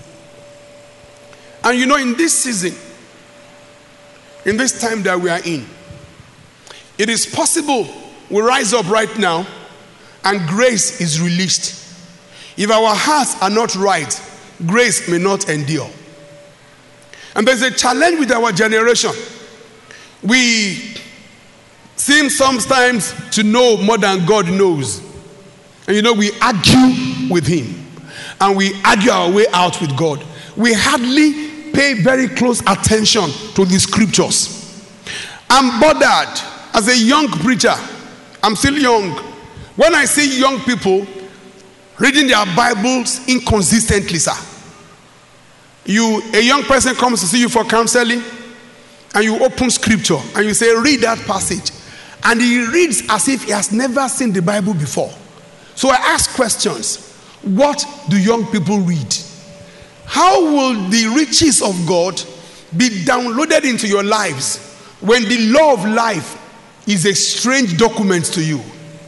And you know, in this season, in this time that we are in, it is possible we rise up right now and grace is released. If our hearts are not right, grace may not endure. And there's a challenge with our generation. We seem sometimes to know more than God knows. And you know, we argue with him. And we argue our way out with God. we hardly pay very close attention to the scriptures. I'm bothered as a young preacher. I'm still young. When I see young people reading their Bibles inconsistently, sir. You, a young person comes to see you for counseling, and you open scripture and you say, read that passage. And he reads as if he has never seen the Bible before. So I ask questions. What do young people read? How will the riches of God be downloaded into your lives when the law of life is a strange document to you?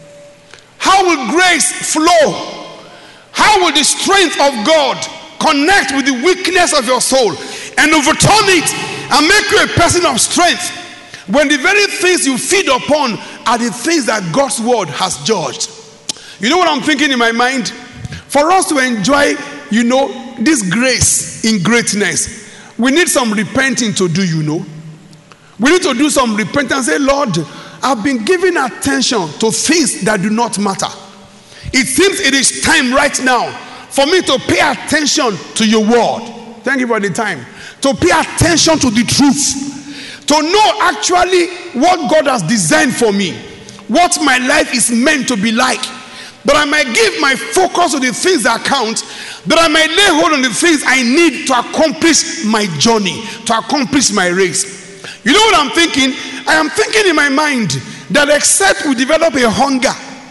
How will grace flow? How will the strength of God connect with the weakness of your soul and overturn it and make you a person of strength when the very things you feed upon are the things that God's word has judged? You know what I'm thinking in my mind? For us to enjoy, you know, this grace in greatness, we need some repenting to do, you know. We need to do some repentance. Say, Lord, I've been giving attention to things that do not matter. It seems it is time right now for me to pay attention to your word. Thank you for the time. To pay attention to the truth. To know actually what God has designed for me. What my life is meant to be like. That I might give my focus to the things that count. That I might lay hold on the things I need to accomplish my journey. To accomplish my race. You know what I'm thinking? I am thinking in my mind that except we develop a hunger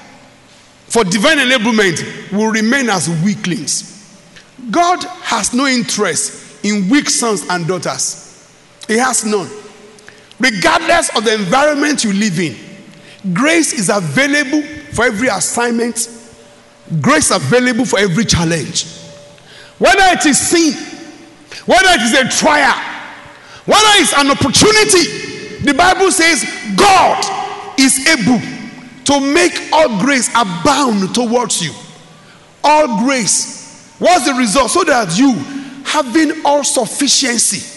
for divine enablement, we will remain as weaklings. God has no interest in weak sons and daughters. He has none. Regardless of the environment you live in, grace is available for every assignment. Grace available for every challenge. Whether it is sin, whether it is a trial, whether it's an opportunity, the Bible says God is able to make all grace abound towards you. All grace. What's the result? So that you, having all sufficiency,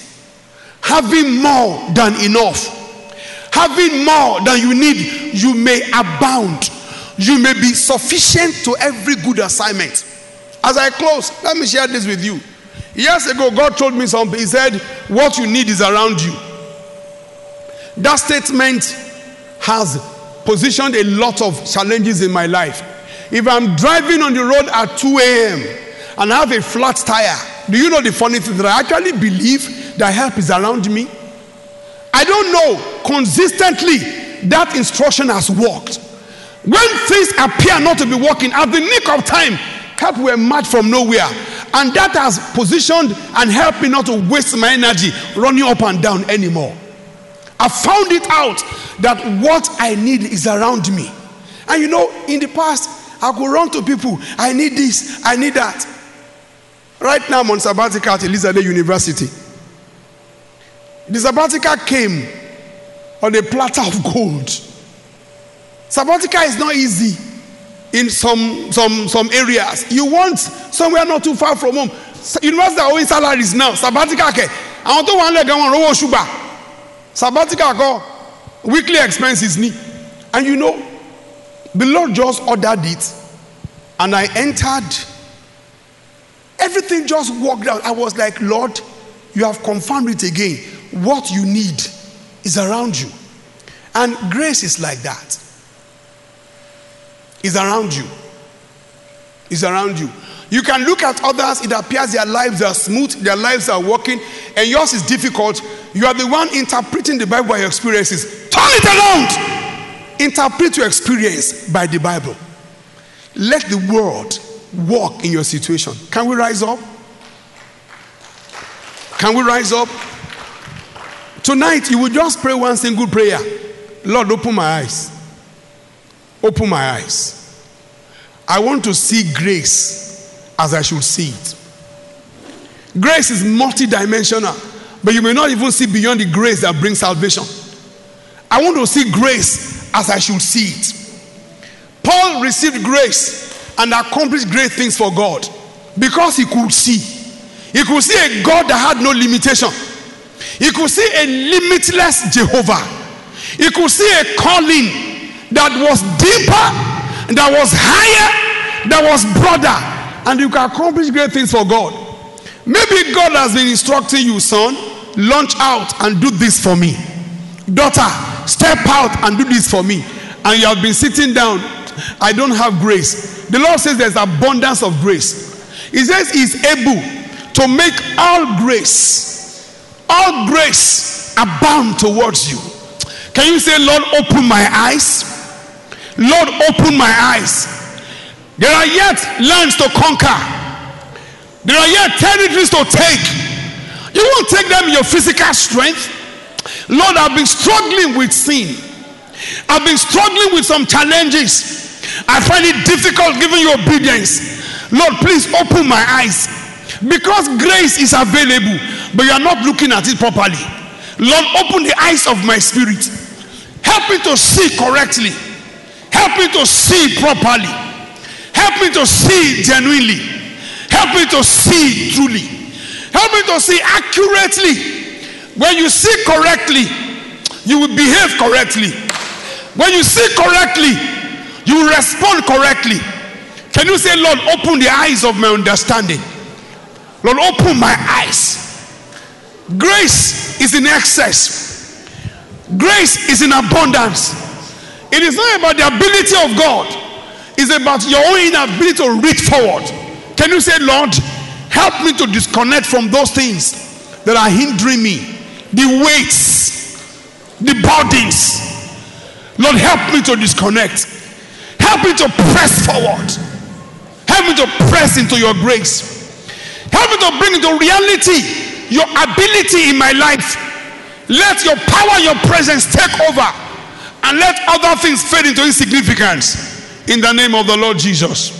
having more than enough, having more than you need, you may abound. You may be sufficient to every good assignment. As I close, let me share this with you. Years ago, God told me something. He said, what you need is around you. That statement has positioned a lot of challenges in my life. If I'm driving on the road at two a.m. and I have a flat tire, do you know the funny thing? That I actually believe that help is around me. I don't know. Consistently, that instruction has worked. When things appear not to be working, at the nick of time, help will emerge from nowhere. And that has positioned and helped me not to waste my energy running up and down anymore. I found it out that what I need is around me. And you know, in the past, I could run to people. I need this, I need that. Right now, I'm on sabbatical at Elizabeth University. The sabbatical came on a platter of gold. Sabbatical is not easy in some some some areas. You want somewhere not too far from home. University are owing salaries now. Sabbatical, okay. I want to one leg and one row sugar. Sabbatical, go weekly expenses need. And you know, the Lord just ordered it, and I entered. Everything just worked out. I was like, Lord, you have confirmed it again. What you need is around you. And grace is like that. It's around you. It's around you. You can look at others, it appears their lives are smooth, their lives are working, and yours is difficult. You are the one interpreting the Bible by your experiences. Turn it around. Interpret your experience by the Bible. Let the word work in your situation. Can we rise up? Can we rise up? Tonight, you will just pray one single prayer. Lord, open my eyes. Open my eyes. I want to see grace as I should see it. Grace is multidimensional, but you may not even see beyond the grace that brings salvation. I want to see grace as I should see it. Paul received grace and accomplished great things for God because he could see. He could see a God that had no limitation. He could see a limitless Jehovah. He could see a calling that was deeper, that was higher, that was broader, and you can accomplish great things for God. Maybe God has been instructing you, son, launch out and do this for me. Daughter, step out and do this for me. And you have been sitting down. I don't have grace. The Lord says there's abundance of grace. He says he's able to make all grace, all grace abound towards you. Can you say, Lord, open my eyes? Lord, open my eyes. There are yet lands to conquer. There are yet territories to take. You won't take them in your physical strength. Lord, I've been struggling with sin. I've been struggling with some challenges. I find it difficult giving you obedience. Lord, please open my eyes. Because grace is available, but you are not looking at it properly. Lord, open the eyes of my spirit. Help me to see correctly. Help me to see properly. Help me to see genuinely. Help me to see truly. Help me to see accurately. When you see correctly, you will behave correctly. When you see correctly, you will respond correctly. Can you say, Lord, open the eyes of my understanding? Lord, open my eyes. Grace is in excess. Grace is in abundance. It is not about the ability of God. It's about your own inability to reach forward. Can you say, Lord, help me to disconnect from those things that are hindering me? The weights, the burdens. Lord, help me to disconnect. Help me to press forward. Help me to press into your grace. Help me to bring into reality your ability in my life. Let your power, your presence take over, and let other things fade into insignificance. In the name of the Lord Jesus.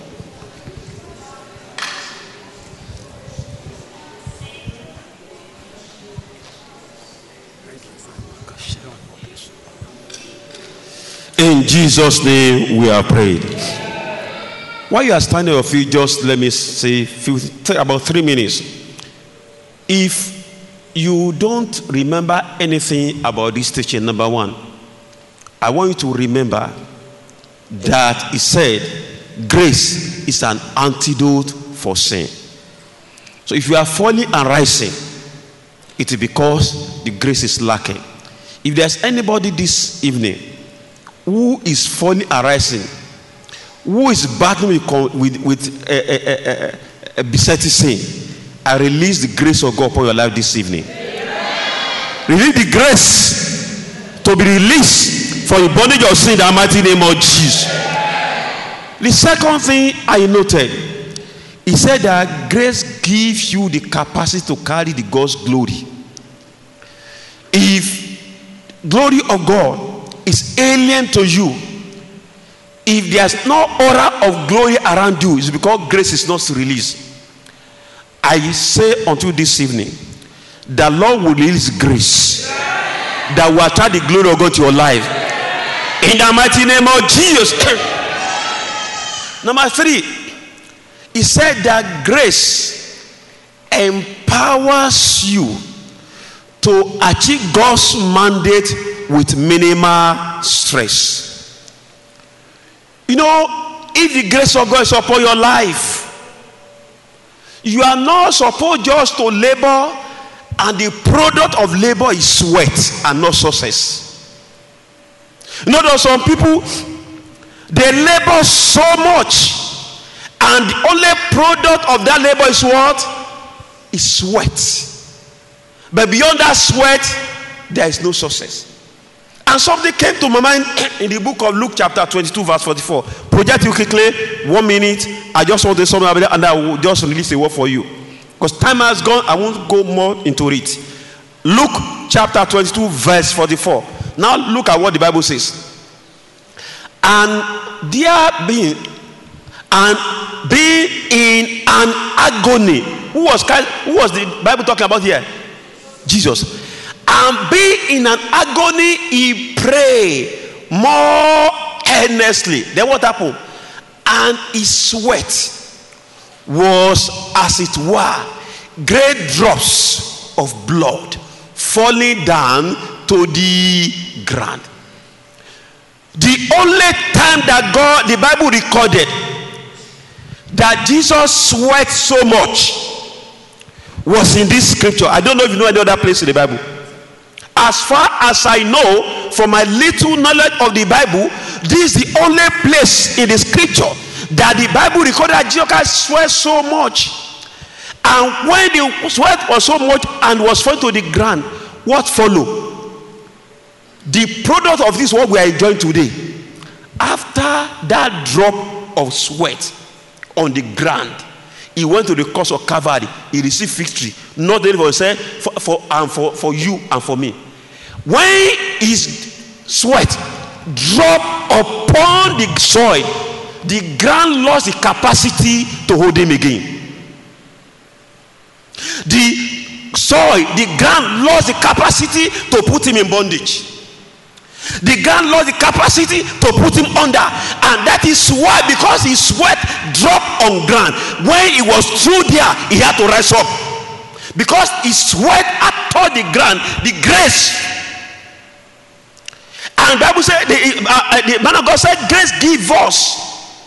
In Jesus' name we are prayed. While you are standing on your feet, just let me say few, about three minutes. If you don't remember anything about this teaching, number one, I want you to remember that he said grace is an antidote for sin. So if you are falling and rising, it is because the grace is lacking. If there's anybody this evening who is falling and rising, who is battling with, with, with a, a, a, a besetting sin, I release the grace of God upon your life this evening. Amen. Release the grace to be released from the bondage of sin in the mighty name of Jesus. Amen. The second thing I noted, he said that grace gives you the capacity to carry the God's glory. If glory of God is alien to you, if there's no aura of glory around you, it's because grace is not released. I say unto you this evening, the Lord will release grace that will attract the glory of God to your life. In the mighty name of Jesus. Number three, he said that grace empowers you to achieve God's mandate with minimal stress. You know, if the grace of God is upon your life, you are not supposed just to labor, and the product of labor is sweat and not success. You know, there are some people, they labor so much, and the only product of that labor is what? Is sweat. But beyond that sweat, there is no success. And something came to my mind in the book of Luke chapter twenty-two verse forty-four. Project you quickly, one minute. I just want to say something and I will just release a word for you. Because time has gone, I won't go more into it. Luke chapter twenty-two verse forty-four. Now look at what the Bible says. And there being, and being in an agony. Who was, who was the Bible talking about here? Jesus. And being in an agony, he prayed more earnestly. Then what happened? And his sweat was, as it were, great drops of blood falling down to the ground. The only time that God, the Bible recorded that Jesus sweat so much was in this scripture. I don't know if you know any other place in the Bible. As far as I know, from my little knowledge of the Bible, this is the only place in the scripture that the Bible recorded that Jesus sweat so much. And when the sweat was so much and was falling to the ground, what followed? The product of this, what we are enjoying today. After that drop of sweat on the ground, he went to the cross of Calvary. He received victory, not only for himself, for, for, and for, for you and for me. When his sweat dropped upon the soil, the ground lost the capacity to hold him again. The soil, the ground lost the capacity to put him in bondage. The ground lost the capacity to put him under. And that is why, because his sweat dropped on ground, when he was through there, he had to rise up. Because his sweat had touched the ground, the grace. And the Bible said, the, uh, the man of God said, grace give us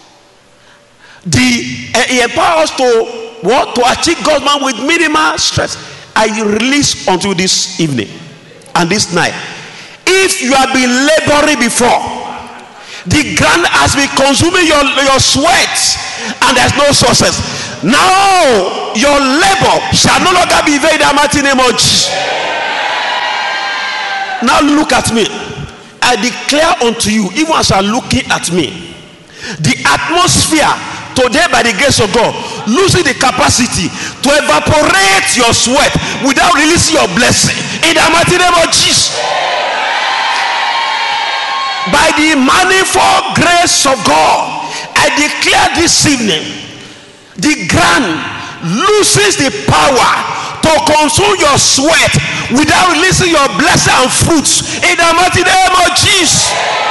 the uh, he empowers us to what? To achieve God's man with minimal stress. I release until this evening and this night. If you have been laboring before, the ground has been consuming your, your sweat and there's no success. Now your labor shall no longer be vain in the mighty name of Jesus. Now look at me. I declare unto you, even as you are looking at me, the atmosphere today by the grace of God losing the capacity to evaporate your sweat without releasing your blessing in the mighty name of Jesus. By the manifold grace of God, I declare this evening, the ground loses the power to consume your sweat without releasing your blessing and fruits in the mighty name of Jesus.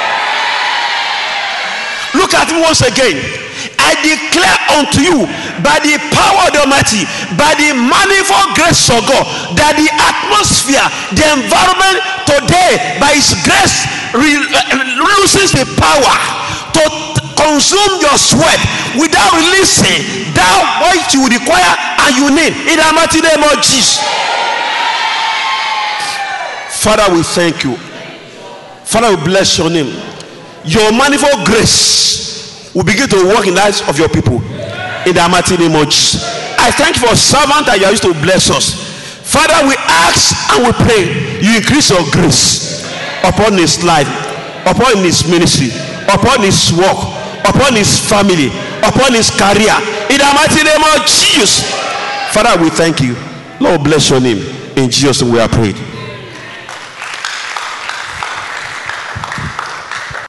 Look at me once again. I declare unto you, by the power of the Almighty, by the manifold grace of God, that the atmosphere, the environment today, by His grace, loses the power to consume your sweat without releasing that what you require and you need in the mighty name of Jesus. Father, we thank you. Father, we bless your name. Your manifold grace will begin to work in the lives of your people in the mighty name of Jesus. I thank you for a servant that you are used to bless us. Father, we ask and we pray you increase your grace upon his life, upon his ministry, upon his work, upon his family, upon his career in the mighty name of Jesus. Father, we thank you. Lord, bless your name. In Jesus' name we are prayed.